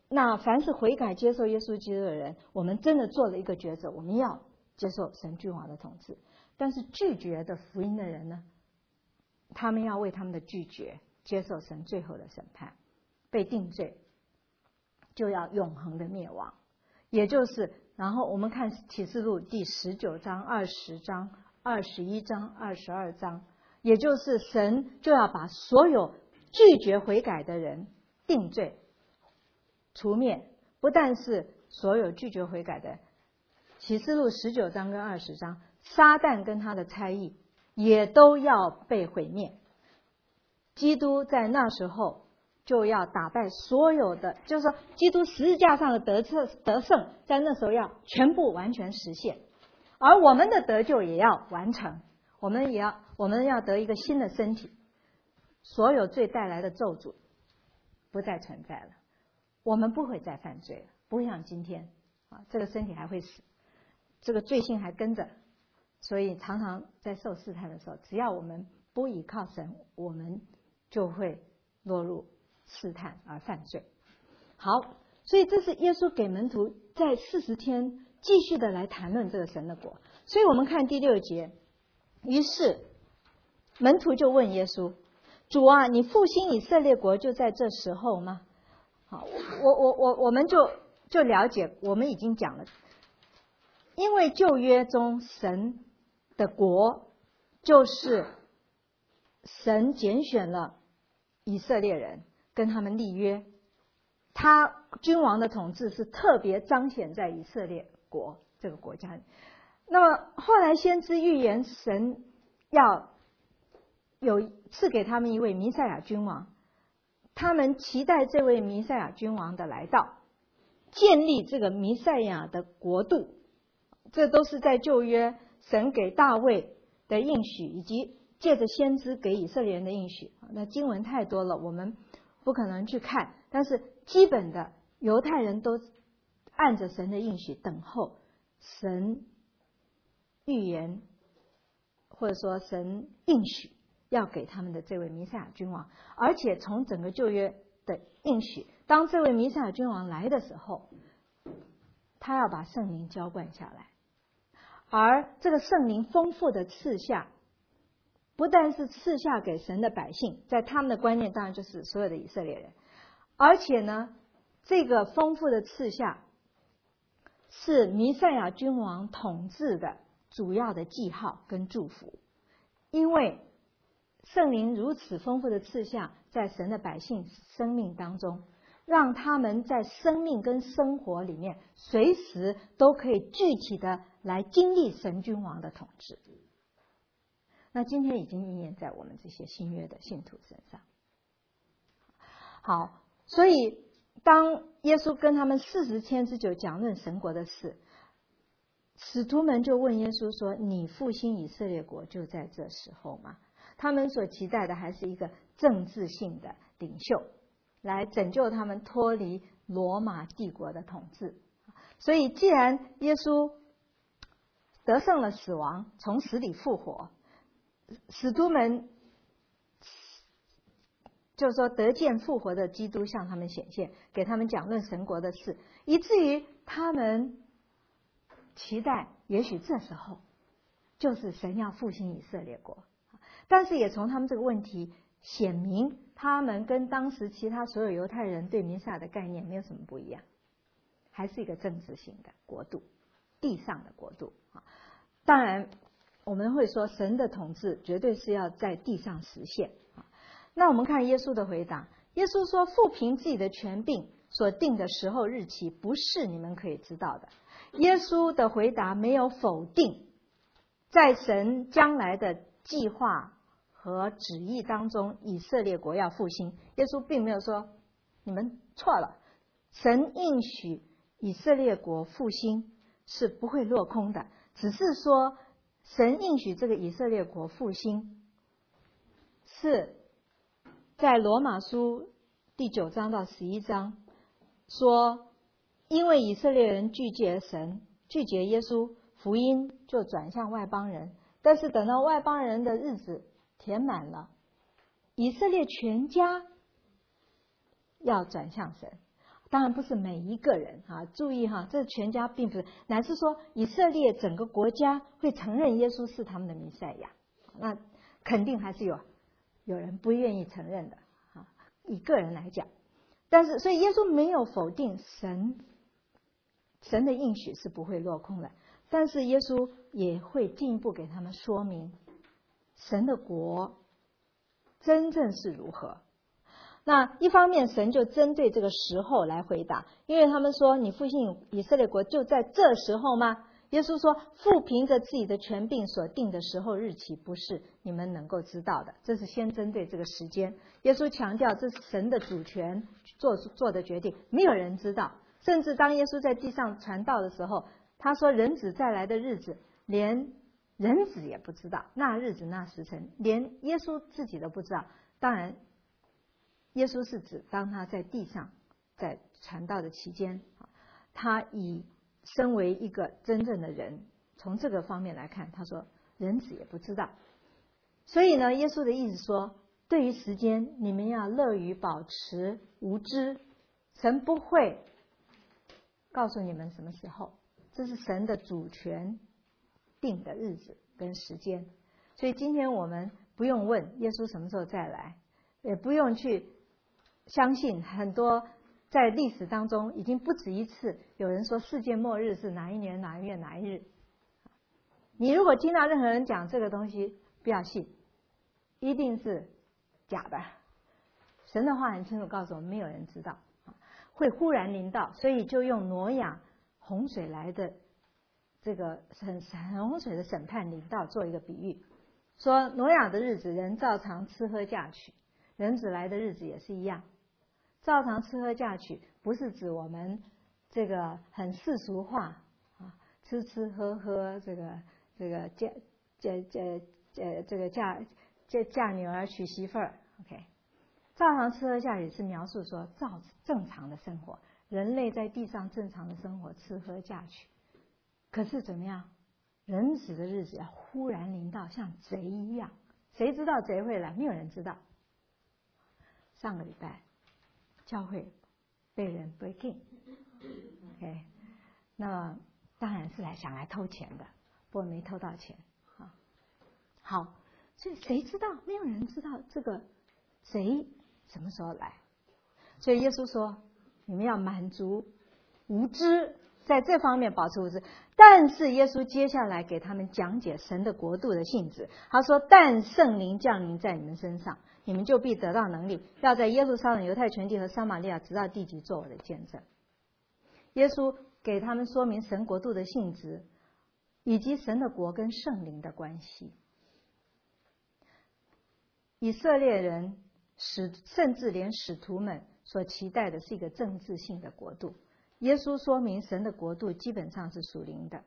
那凡是悔改接受耶稣基督的人，我们真的做了一个抉择，我们要接受神君王的统治。但是拒绝的福音的人呢，他们要为他们的拒绝接受神最后的审判，被定罪，就要永恒的灭亡。也就是，然后我们看启示录第19章、20章、21章、22章，也就是神就要把所有拒绝悔改的人定罪、除灭。不但是所有拒绝悔改的人，启示录19章跟20章，撒旦跟他的差役也都要被毁灭。基督在那时候就要打败所有的，就是说基督十字架上的得胜，在那时候要全部完全实现。而我们的得救也要完成，我们要得一个新的身体，所有罪带来的咒诅不再存在了，我们不会再犯罪了，不会像今天这个身体还会死，这个罪性还跟着。所以常常在受试探的时候，只要我们不倚靠神，我们就会落入试探而犯罪。好，所以这是耶稣给门徒在40天继续的来谈论这个神的国。所以我们看第6节，于是门徒就问耶稣，主啊，你复兴以色列国就在这时候吗？好，我们就了解，我们已经讲了，因为旧约中神的国就是神拣选了以色列人，跟他们立约，他君王的统治是特别彰显在以色列国这个国家里。那么后来先知预言神要赐给他们一位弥赛亚君王，他们期待这位弥赛亚君王的来到，建立这个弥赛亚的国度。这都是在旧约神给大卫的应许，以及借着先知给以色列人的应许。那经文太多了，我们不可能去看，但是基本的犹太人都按着神的应许等候神预言，或者说神应许要给他们的这位弥赛亚君王。而且从整个旧约的应许，当这位弥赛亚君王来的时候，他要把圣灵浇灌下来，而这个圣灵丰富的赐下，不但是赐下给神的百姓，在他们的观念当然就是所有的以色列人，而且呢，这个丰富的赐下是弥赛亚君王统治的主要的记号跟祝福。因为圣灵如此丰富的赐下在神的百姓生命当中，让他们在生命跟生活里面随时都可以具体的来经历神君王的统治。那今天已经应验在我们这些新约的信徒身上。好，所以当耶稣跟他们40天之久讲论神国的事，使徒们就问耶稣说，你复兴以色列国就在这时候吗？他们所期待的还是一个政治性的领袖来拯救他们脱离罗马帝国的统治。所以既然耶稣得胜了死亡，从死里复活，使徒们就是说得见复活的基督向他们显现，给他们讲论神国的事，以至于他们期待也许这时候就是神要复兴以色列国。但是也从他们这个问题显明，他们跟当时其他所有犹太人对弥赛亚的概念没有什么不一样，还是一个政治性的国度，地上的国度。当然我们会说神的统治绝对是要在地上实现。那我们看耶稣的回答，耶稣说，父凭自己的权柄所定的时候日期不是你们可以知道的。耶稣的回答没有否定在神将来的计划和旨意当中以色列国要复兴。耶稣并没有说你们错了，神应许以色列国复兴是不会落空的，只是说神应许这个以色列国复兴是在罗马书第9章到11章说，因为以色列人拒绝神，拒绝耶稣，福音就转向外邦人。但是等到外邦人的日子填满了，以色列全家要转向神。 当然不是每一个人啊，注意哈，这全家并不是，乃是说以色列整个国家会承认耶稣是他们的弥赛亚，那肯定还是有人不愿意承认的啊。以个人来讲，但是所以耶稣没有否定神的应许是不会落空的，但是耶稣也会进一步给他们说明神的国真正是如何。那一方面神就针对这个时候来回答，因为他们说你复兴以色列国就在这时候吗？耶稣说父凭着自己的权柄所定的时候日期不是你们能够知道的，这是先针对这个时间。耶稣强调这是神的主权做的决定，没有人知道。甚至当耶稣在地上传道的时候，他说人子再来的日子连人子也不知道，那日子那时辰连耶稣自己都不知道。当然耶稣是指当他在地上在传道的期间，他以身为一个真正的人，从这个方面来看，他说人子也不知道。所以呢，耶稣的意思说，对于时间你们要乐于保持无知，神不会告诉你们什么时候，这是神的主权定的日子跟时间。所以今天我们不用问耶稣什么时候再来，也不用去相信很多在历史当中已经不止一次有人说世界末日是哪一年哪一月哪一日。你如果听到任何人讲这个东西，不要信，一定是假的。神的话很清楚告诉我们，没有人知道会忽然临到，所以就用挪亚洪水来的这个洪水的审判临到做一个比喻，说挪亚的日子人照常吃喝嫁娶，人子来的日子也是一样。照常吃喝嫁娶不是指我们这个很世俗化啊，吃吃喝喝，这个嫁女儿娶媳妇儿 ，OK。照常吃喝嫁娶是描述说照正常的生活，人类在地上正常的生活，吃喝嫁娶。可是怎么样？人子的日子要忽然临到，像贼一样，谁知道贼会来？没有人知道。上个礼拜教会被人 break in，OK， 那当然是想来偷钱的，不过没偷到钱啊。好，所以谁知道？没有人知道这个贼什么时候来。所以耶稣说，你们要满足无知，在这方面保持无知。但是耶稣接下来给他们讲解神的国度的性质，他说，但圣灵降临在你们身上，你们就必得到能力，要在耶路撒冷、犹太全地和撒玛利亚直到地极做我的见证。耶稣给他们说明神国度的性质，以及神的国跟圣灵的关系。以色列人甚至连使徒们所期待的是一个政治性的国度，耶稣说明神的国度基本上是属灵的。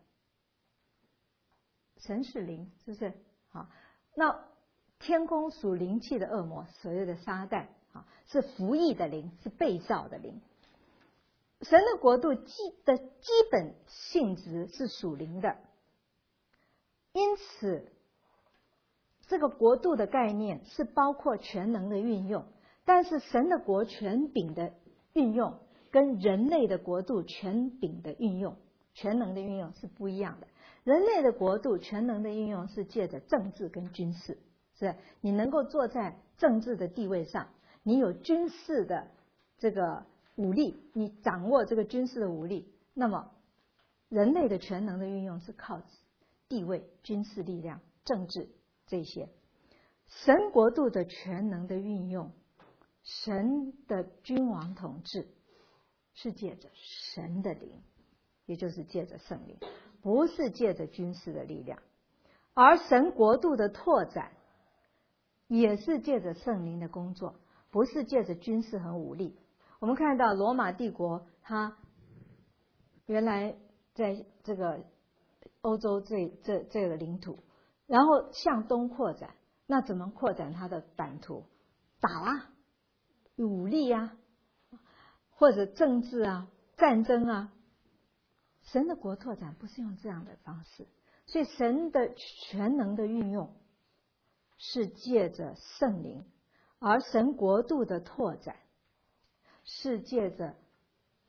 神是灵，是不是？好，那天空属灵气的恶魔，所谓的撒旦啊，是服役的灵，是被造的灵。神的国度基本性质是属灵的，因此这个国度的概念是包括全能的运用，但是神的国权柄的运用跟人类的国度权柄的运用、全能的运用是不一样的。人类的国度全能的运用是借着政治跟军事，是你能够坐在政治的地位上，你有军事的这个武力，你掌握这个军事的武力，那么人类的全能的运用是靠地位、军事力量、政治这些。神国度的全能的运用，神的君王统治是借着神的灵，也就是借着圣灵，不是借着军事的力量。而神国度的拓展也是借着圣灵的工作，不是借着军事和武力。我们看到罗马帝国，它原来在这个欧洲这个领土，然后向东扩展，那怎么扩展它的版图？打啊，武力啊，或者政治啊、战争啊。神的国拓展不是用这样的方式，所以神的全能的运用是借着圣灵，而神国度的拓展是借着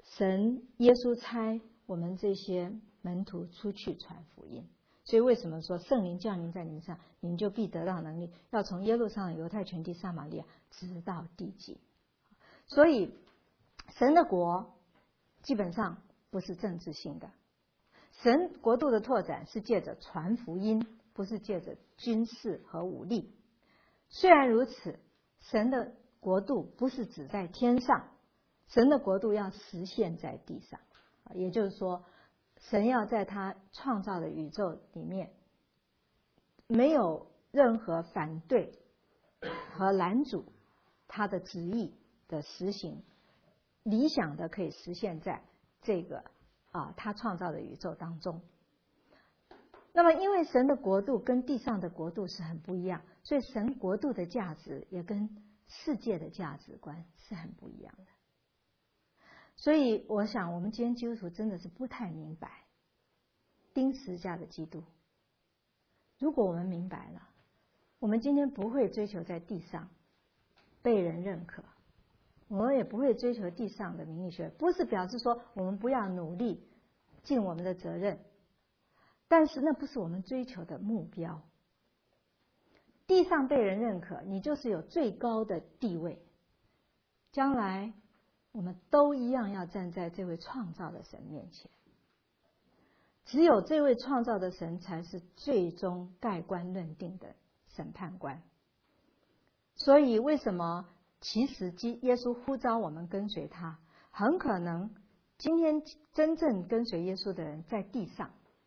神耶稣差我们这些门徒出去传福音。所以为什么说圣灵降临在你们上，你们就必得到能力，要从耶路撒冷、犹太全地、撒玛利亚直到地极。所以神的国基本上不是政治性的，神国度的拓展是借着传福音，不是借着军事和武力。虽然如此，神的国度不是只在天上，神的国度要实现在地上。也就是说，神要在他创造的宇宙里面，没有任何反对和拦阻他的旨意的实行，理想的可以实现在这个他创造的宇宙当中。那么因为神的国度跟地上的国度是很不一样，所以神国度的价值也跟世界的价值观是很不一样的。所以我想我们今天基督徒真的是不太明白钉十字架的基督。如果我们明白了，我们今天不会追求在地上被人认可，我们也不会追求地上的名利学，不是表示说我们不要努力尽我们的责任，但是那不是我们追求的目标。地上被人认可，你就是有最高的地位，将来我们都一样要站在这位创造的神面前。只有这位创造的神才是最终盖棺论定的审判官。所以为什么其实耶稣呼召我们跟随他，很可能今天真正跟随耶稣的人在地上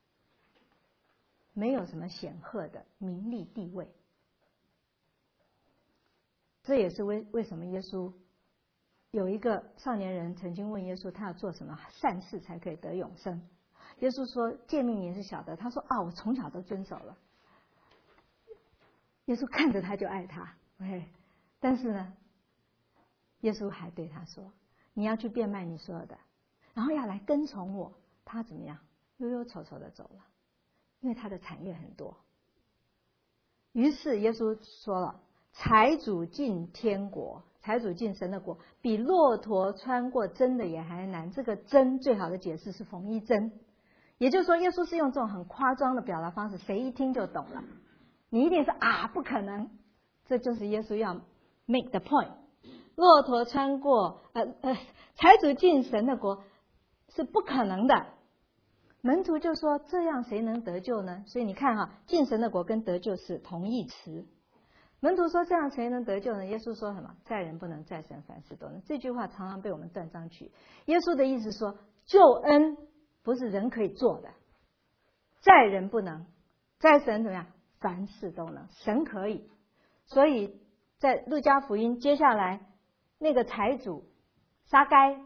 没有什么显赫的名利地位。这也是为什么耶稣有一个少年人曾经问耶稣，他要做什么善事才可以得永生。耶稣说诫命你是晓得，他说我从小都遵守了。耶稣看着他就爱他，但是呢，耶稣还对他说，你要去变卖你所有的，然后要来跟从我。他怎么样？忧忧愁愁的走了，因为他的产业很多。于是耶稣说了，财主进天国，财主进神的国，比骆驼穿过针的眼还难。这个针最好的解释是缝衣针，也就是说耶稣是用这种很夸张的表达方式，谁一听就懂了。你一定是不可能，这就是耶稣要 make the point。骆驼穿过财主进神的国是不可能的。门徒就说这样谁能得救呢？所以你看进神的国跟得救是同义词。门徒说这样谁能得救呢？耶稣说什么？在人不能，在神凡事都能。这句话常常被我们断章取义。耶稣的意思说，救恩不是人可以做的，在人不能，在神怎么样？凡事都能，神可以。所以在路加福音接下来那个财主撒该，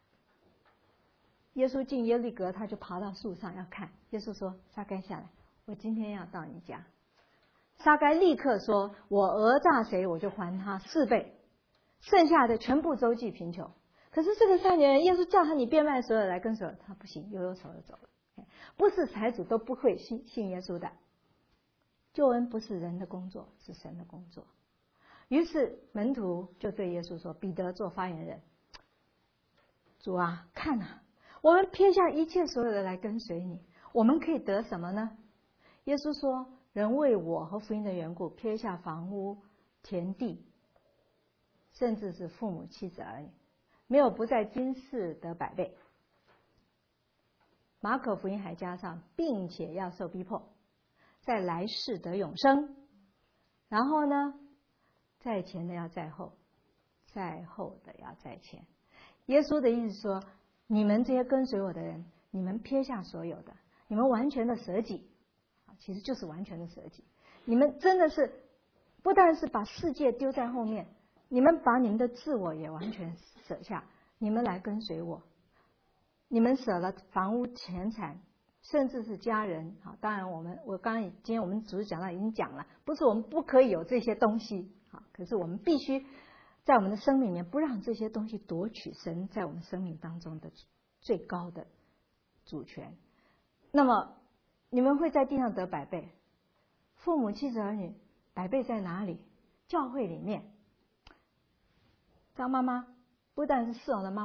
耶稣进耶利哥，他就爬到树上要看。耶稣说撒该下来，我今天要到你家。撒该立刻说，我讹诈谁我就还他4倍，剩下的全部周济贫穷。可是这个少年人，耶稣叫他你变卖所有来跟随我，他不行，忧忧愁愁走了。不是财主都不会信耶稣的。救恩不是人的工作，是神的工作。于是门徒就对耶稣说，彼得做发言人，主啊，看我们撇下一切所有的来跟随你，我们可以得什么呢？耶稣说，人为我和福音的缘故撇下房屋田地，甚至是父母妻子儿女，没有不在今世得100倍。马可福音还加上，并且要受逼迫，在来世得永生。然后呢，在前的要在后，在后的要在前。耶稣的意思说，你们这些跟随我的人，你们撇下所有的，你们完全的舍己，其实就是完全的舍己。你们真的是不但是把世界丢在后面，你们把你们的自我也完全舍下，你们来跟随我。你们舍了房屋钱财，甚至是家人。当然今天我们主日讲到已经讲了，不是我们不可以有这些东西，可是我们必须在我们的生命里面不让这些东西夺取神在我们生命当中的最高的主权。那么你们会在地上得100倍。父母妻子儿女100倍在哪里？教会里面。当妈妈不但是侍奉的妈妈，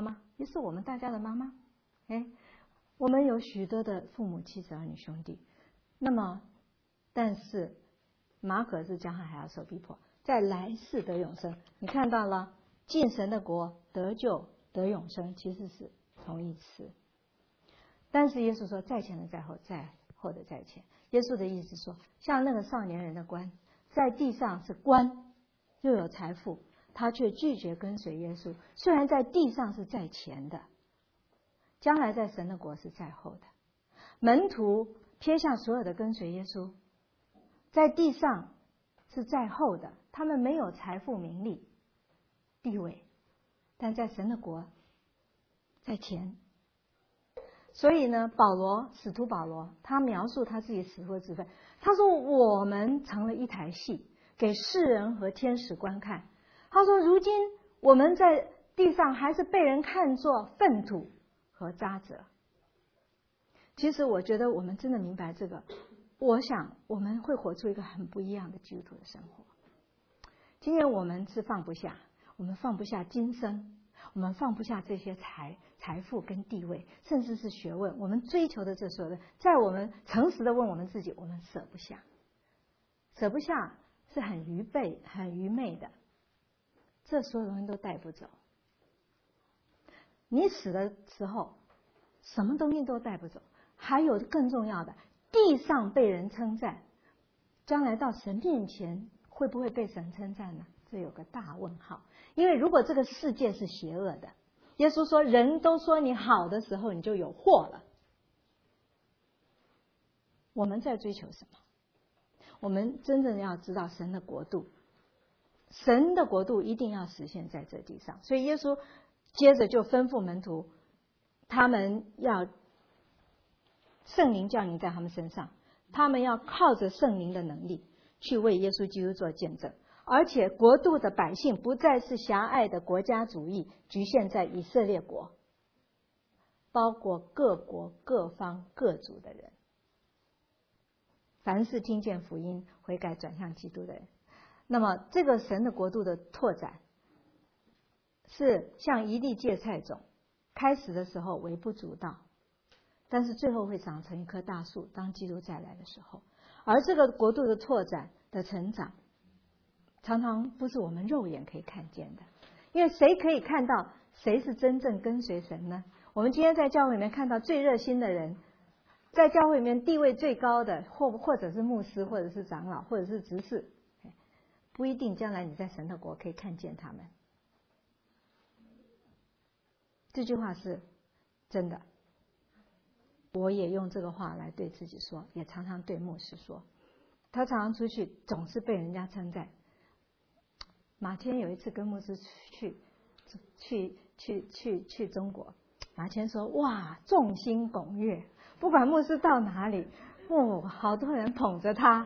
也是我们大家的妈妈。我们有许多的父母、妻子、儿女、兄弟。那么，但是马可是将来还要受逼迫，在来世得永生。你看到了，进神的国得救得永生，其实是同义词。但是耶稣说，在前的在后，在后的在前。耶稣的意思说，像那个少年人的官，在地上是官，又有财富，他却拒绝跟随耶稣。虽然在地上是在前的，将来在神的国是在后的。门徒撇下所有的跟随耶稣，在地上是在后的，他们没有财富、名利、地位，但在神的国在前。所以呢，使徒保罗他描述他自己死后之分，他说我们成了一台戏，给世人和天使观看。他说如今我们在地上还是被人看作粪土和渣滓。其实我觉得我们真的明白这个，我想我们会活出一个很不一样的基督徒的生活。今天我们是放不下，我们放不下今生，我们放不下这些财富跟地位，甚至是学问，我们追求的这所有的，在我们诚实的问我们自己，我们舍不下。舍不下是很愚昧的，这所有东西都带不走。你死的时候什么东西都带不走。还有更重要的，地上被人称赞，将来到神面前会不会被神称赞呢？这有个大问号。因为如果这个世界是邪恶的，耶稣说人都说你好的时候，你就有祸了。我们在追求什么？我们真正要知道神的国度，神的国度一定要实现在这地上。所以耶稣接着就吩咐门徒，他们要圣灵降临在他们身上，他们要靠着圣灵的能力去为耶稣基督做见证。而且国度的百姓不再是狭隘的国家主义局限在以色列国，包括各国各方各族的人，凡是听见福音悔改转向基督的人。那么这个神的国度的拓展是像一粒芥菜种，开始的时候微不足道，但是最后会长成一棵大树，当基督再来的时候。而这个国度的拓展的成长常常不是我们肉眼可以看见的，因为谁可以看到谁是真正跟随神呢？我们今天在教会里面看到最热心的人，在教会里面地位最高的，或者是牧师，或者是长老，或者是执事，不一定将来你在神的国可以看见他们。这句话是真的，我也用这个话来对自己说，也常常对牧师说。他常常出去总是被人家称赞。马天有一次跟牧师去中国，马天说哇，众星拱月，不管牧师到哪里，好多人捧着他。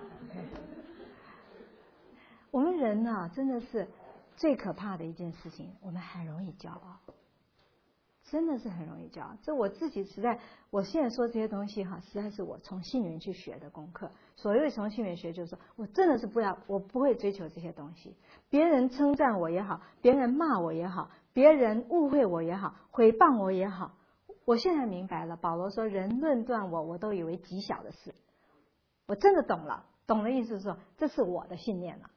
我们人啊，真的是最可怕的一件事情，我们很容易骄傲，真的是很容易骄傲。这我自己我现在说这些东西实在是我从心里面去学的功课。所谓从心里面学，就是说我真的是我不会追求这些东西。别人称赞我也好，别人骂我也好，别人误会我也好，毁谤我也好，我现在明白了。保罗说人论断我都以为极小的事。我真的懂了意思是说这是我的信念了。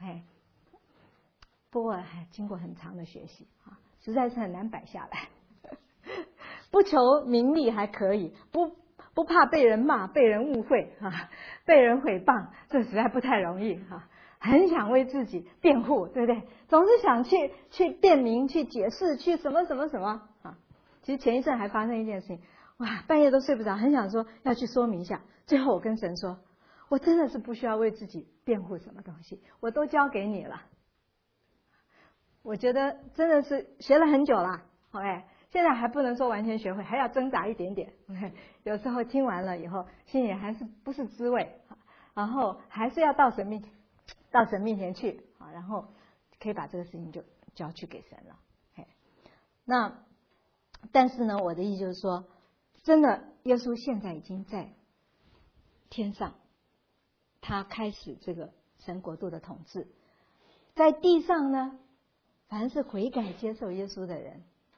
不过经过很长的学习实在是很难摆下来。不求名利还可以，不怕被人骂、被人误会被人毁谤，这实在不太容易很想为自己辩护，对不对？总是想去辩明、去解释、去什么其实前一阵还发生一件事情，半夜都睡不着，很想说要去说明一下。最后我跟神说，我真的是不需要为自己辩护什么东西，我都交给你了。我觉得真的是学了很久了现在还不能说完全学会，还要挣扎一点点。有时候听完了以后，心里还是不是滋味，然后还是要到神面前去然后可以把这个事情就交去给神了。那但是呢，我的意思就是说，真的，耶稣现在已经在天上，他开始这个神国度的统治。在地上呢，凡是悔改接受耶稣的人，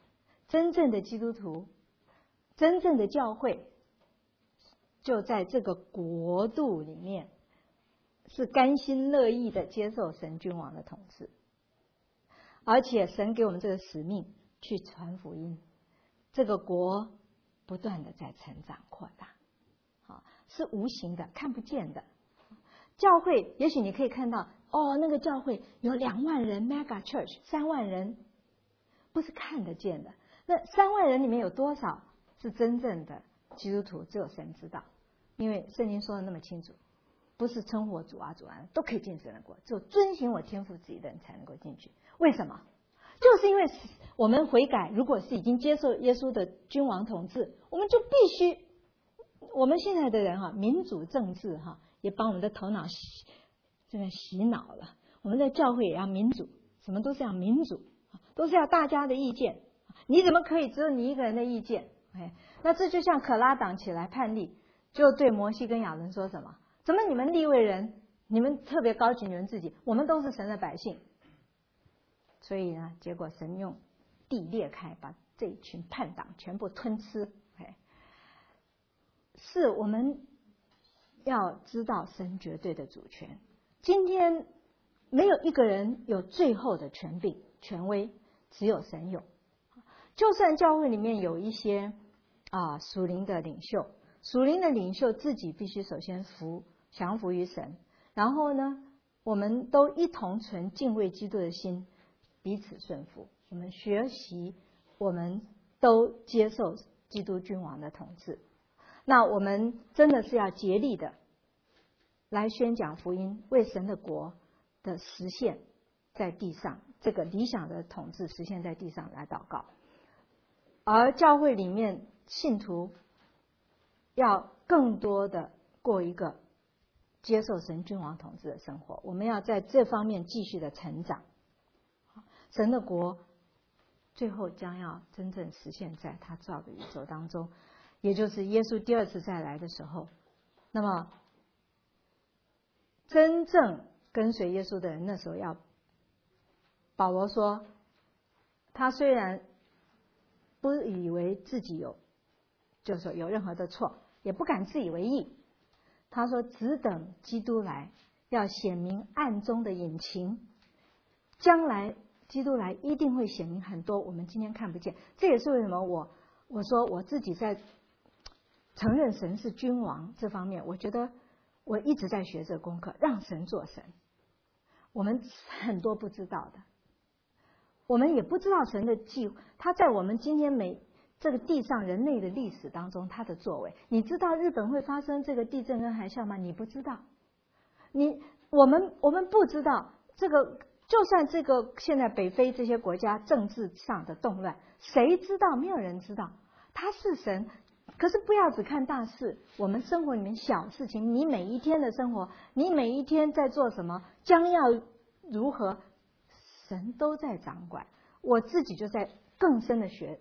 真正的基督徒，真正的教会，就在这个国度里面，是甘心乐意的接受神君王的统治，而且神给我们这个使命去传福音，这个国不断的在成长扩大，是无形的看不见的。教会也许你可以看到，那个教会有2万人 mega church 3万人，不是看得见的。那3万人里面有多少是真正的基督徒，只有神知道，因为圣经说的那么清楚，不是称呼我主啊主啊都可以进神的国，只有遵行我天父旨意的人才能够进去。为什么？就是因为我们悔改，如果是已经接受耶稣的君王统治，我们就必须，我们现在的人民主政治也把我们的头脑洗脑了。我们在教会也要民主，什么都是要民主，都是要大家的意见。你怎么可以只有你一个人的意见？那这就像可拉党起来叛逆，就对摩西跟亚伦说什么？怎么你们利未人，你们特别高举你们自己，我们都是神的百姓。所以呢，结果神用地裂开，把这一群叛党全部吞吃。是我们要知道神绝对的主权。今天没有一个人有最后的权柄权威，只有神有。就算教会里面有一些属灵的领袖，属灵的领袖自己必须首先降服于神，然后呢，我们都一同存敬畏基督的心，彼此顺服。我们学习，我们都接受基督君王的统治。那我们真的是要竭力的来宣讲福音，为神的国的实现在地上，这个理想的统治实现在地上来祷告。而教会里面信徒要更多的过一个接受神君王统治的生活，我们要在这方面继续的成长。神的国最后将要真正实现在他造的宇宙当中，也就是耶稣第2次再来的时候。那么真正跟随耶稣的人，那时候要，保罗说，他虽然不以为自己就是有任何的错，也不敢自以为义。他说只等基督来，要显明暗中的隐情，将来基督来一定会显明很多我们今天看不见。这也是为什么我说我自己在承认神是君王这方面，我觉得我一直在学这个功课，让神做神。我们很多不知道的，我们也不知道神的计，他在我们今天这个地上人类的历史当中他的作为。你知道日本会发生这个地震跟海啸吗？你不知道。我们不知道这个，就算这个现在北非这些国家政治上的动乱，谁知道？没有人知道。他是神。可是不要只看大事，我们生活里面小事情，你每一天的生活，你每一天在做什么，将要如何，神都在掌管。我自己就在更深的学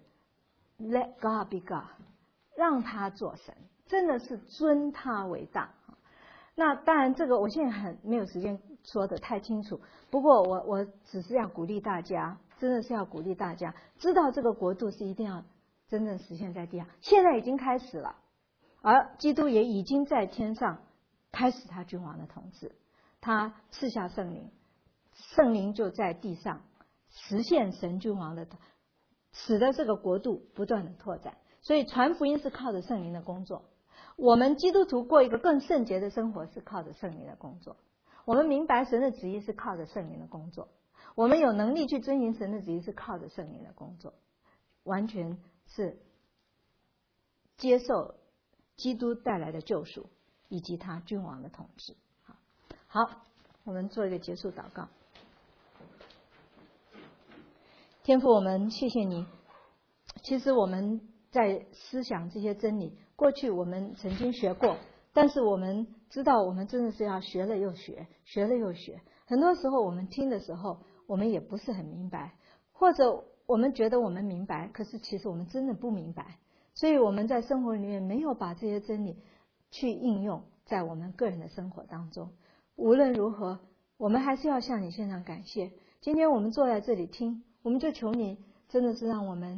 Let God be God， 让他做神，真的是尊他为大。那当然这个我现在没有时间说的太清楚，不过我只是要鼓励大家，真的是要鼓励大家知道这个国度是一定要真正实现在地上，现在已经开始了，而基督也已经在天上开始他君王的统治，他赐下圣灵，圣灵就在地上实现神君王的，使得这个国度不断的拓展。所以传福音是靠着圣灵的工作，我们基督徒过一个更圣洁的生活是靠着圣灵的工作，我们明白神的旨意是靠着圣灵的工作，我们有能力去遵行神的旨意是靠着圣灵的工作，完全是接受基督带来的救赎以及他君王的统治。好，我们做一个结束祷告。天父，我们谢谢你。其实我们在思想这些真理，过去我们曾经学过，但是我们知道我们真的是要学了又学，学了又学。很多时候我们听的时候，我们也不是很明白，或者我们觉得我们明白，可是其实我们真的不明白。所以我们在生活里面没有把这些真理去应用在我们个人的生活当中。无论如何，我们还是要向你献上感谢。今天我们坐在这里听，我们就求你真的是让我们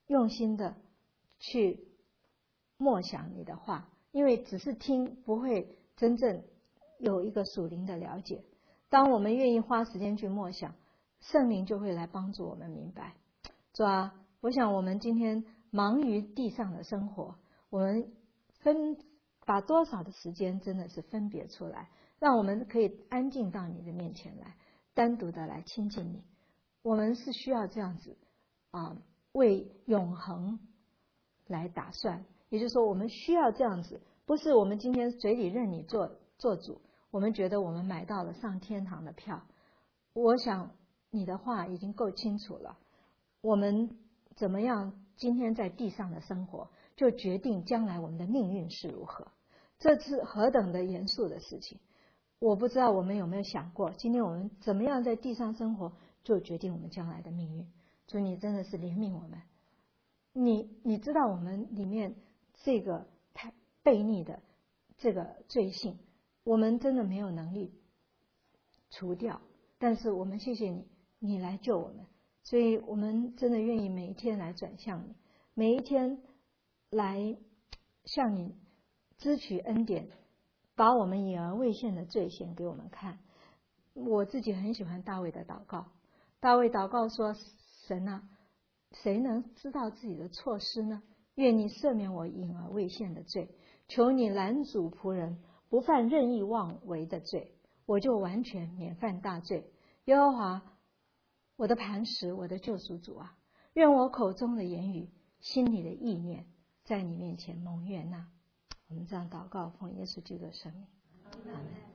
用心的去默想你的话，因为只是听不会真正有一个属灵的了解。当我们愿意花时间去默想，圣灵就会来帮助我们明白。主啊，我想我们今天忙于地上的生活，我们把多少的时间真的是分别出来，让我们可以安静到你的面前来，单独的来亲近你。我们是需要这样子为永恒来打算，也就是说我们需要这样子，不是我们今天嘴里认你做主，我们觉得我们买到了上天堂的票。我想你的话已经够清楚了，我们怎么样今天在地上的生活，就决定将来我们的命运是如何。这是何等的严肃的事情。我不知道我们有没有想过，今天我们怎么样在地上生活，就决定我们将来的命运。主，你真的是怜悯我们，你知道我们里面这个悖逆的这个罪性，我们真的没有能力除掉，但是我们谢谢你，你来救我们。所以我们真的愿意每一天来转向你，每一天来向你支取恩典，把我们隐而未现的罪显给我们看。我自己很喜欢大卫的祷告，大卫祷告说，神啊，谁能知道自己的错失呢？愿你赦免我隐而未现的罪，求你拦阻仆人不犯任意妄为的罪，我就完全免犯大罪。耶和华，我的磐石，我的救赎主啊，愿我口中的言语，心里的意念，在你面前蒙悦纳。我们这样祷告，奉耶稣基督的圣名，阿们。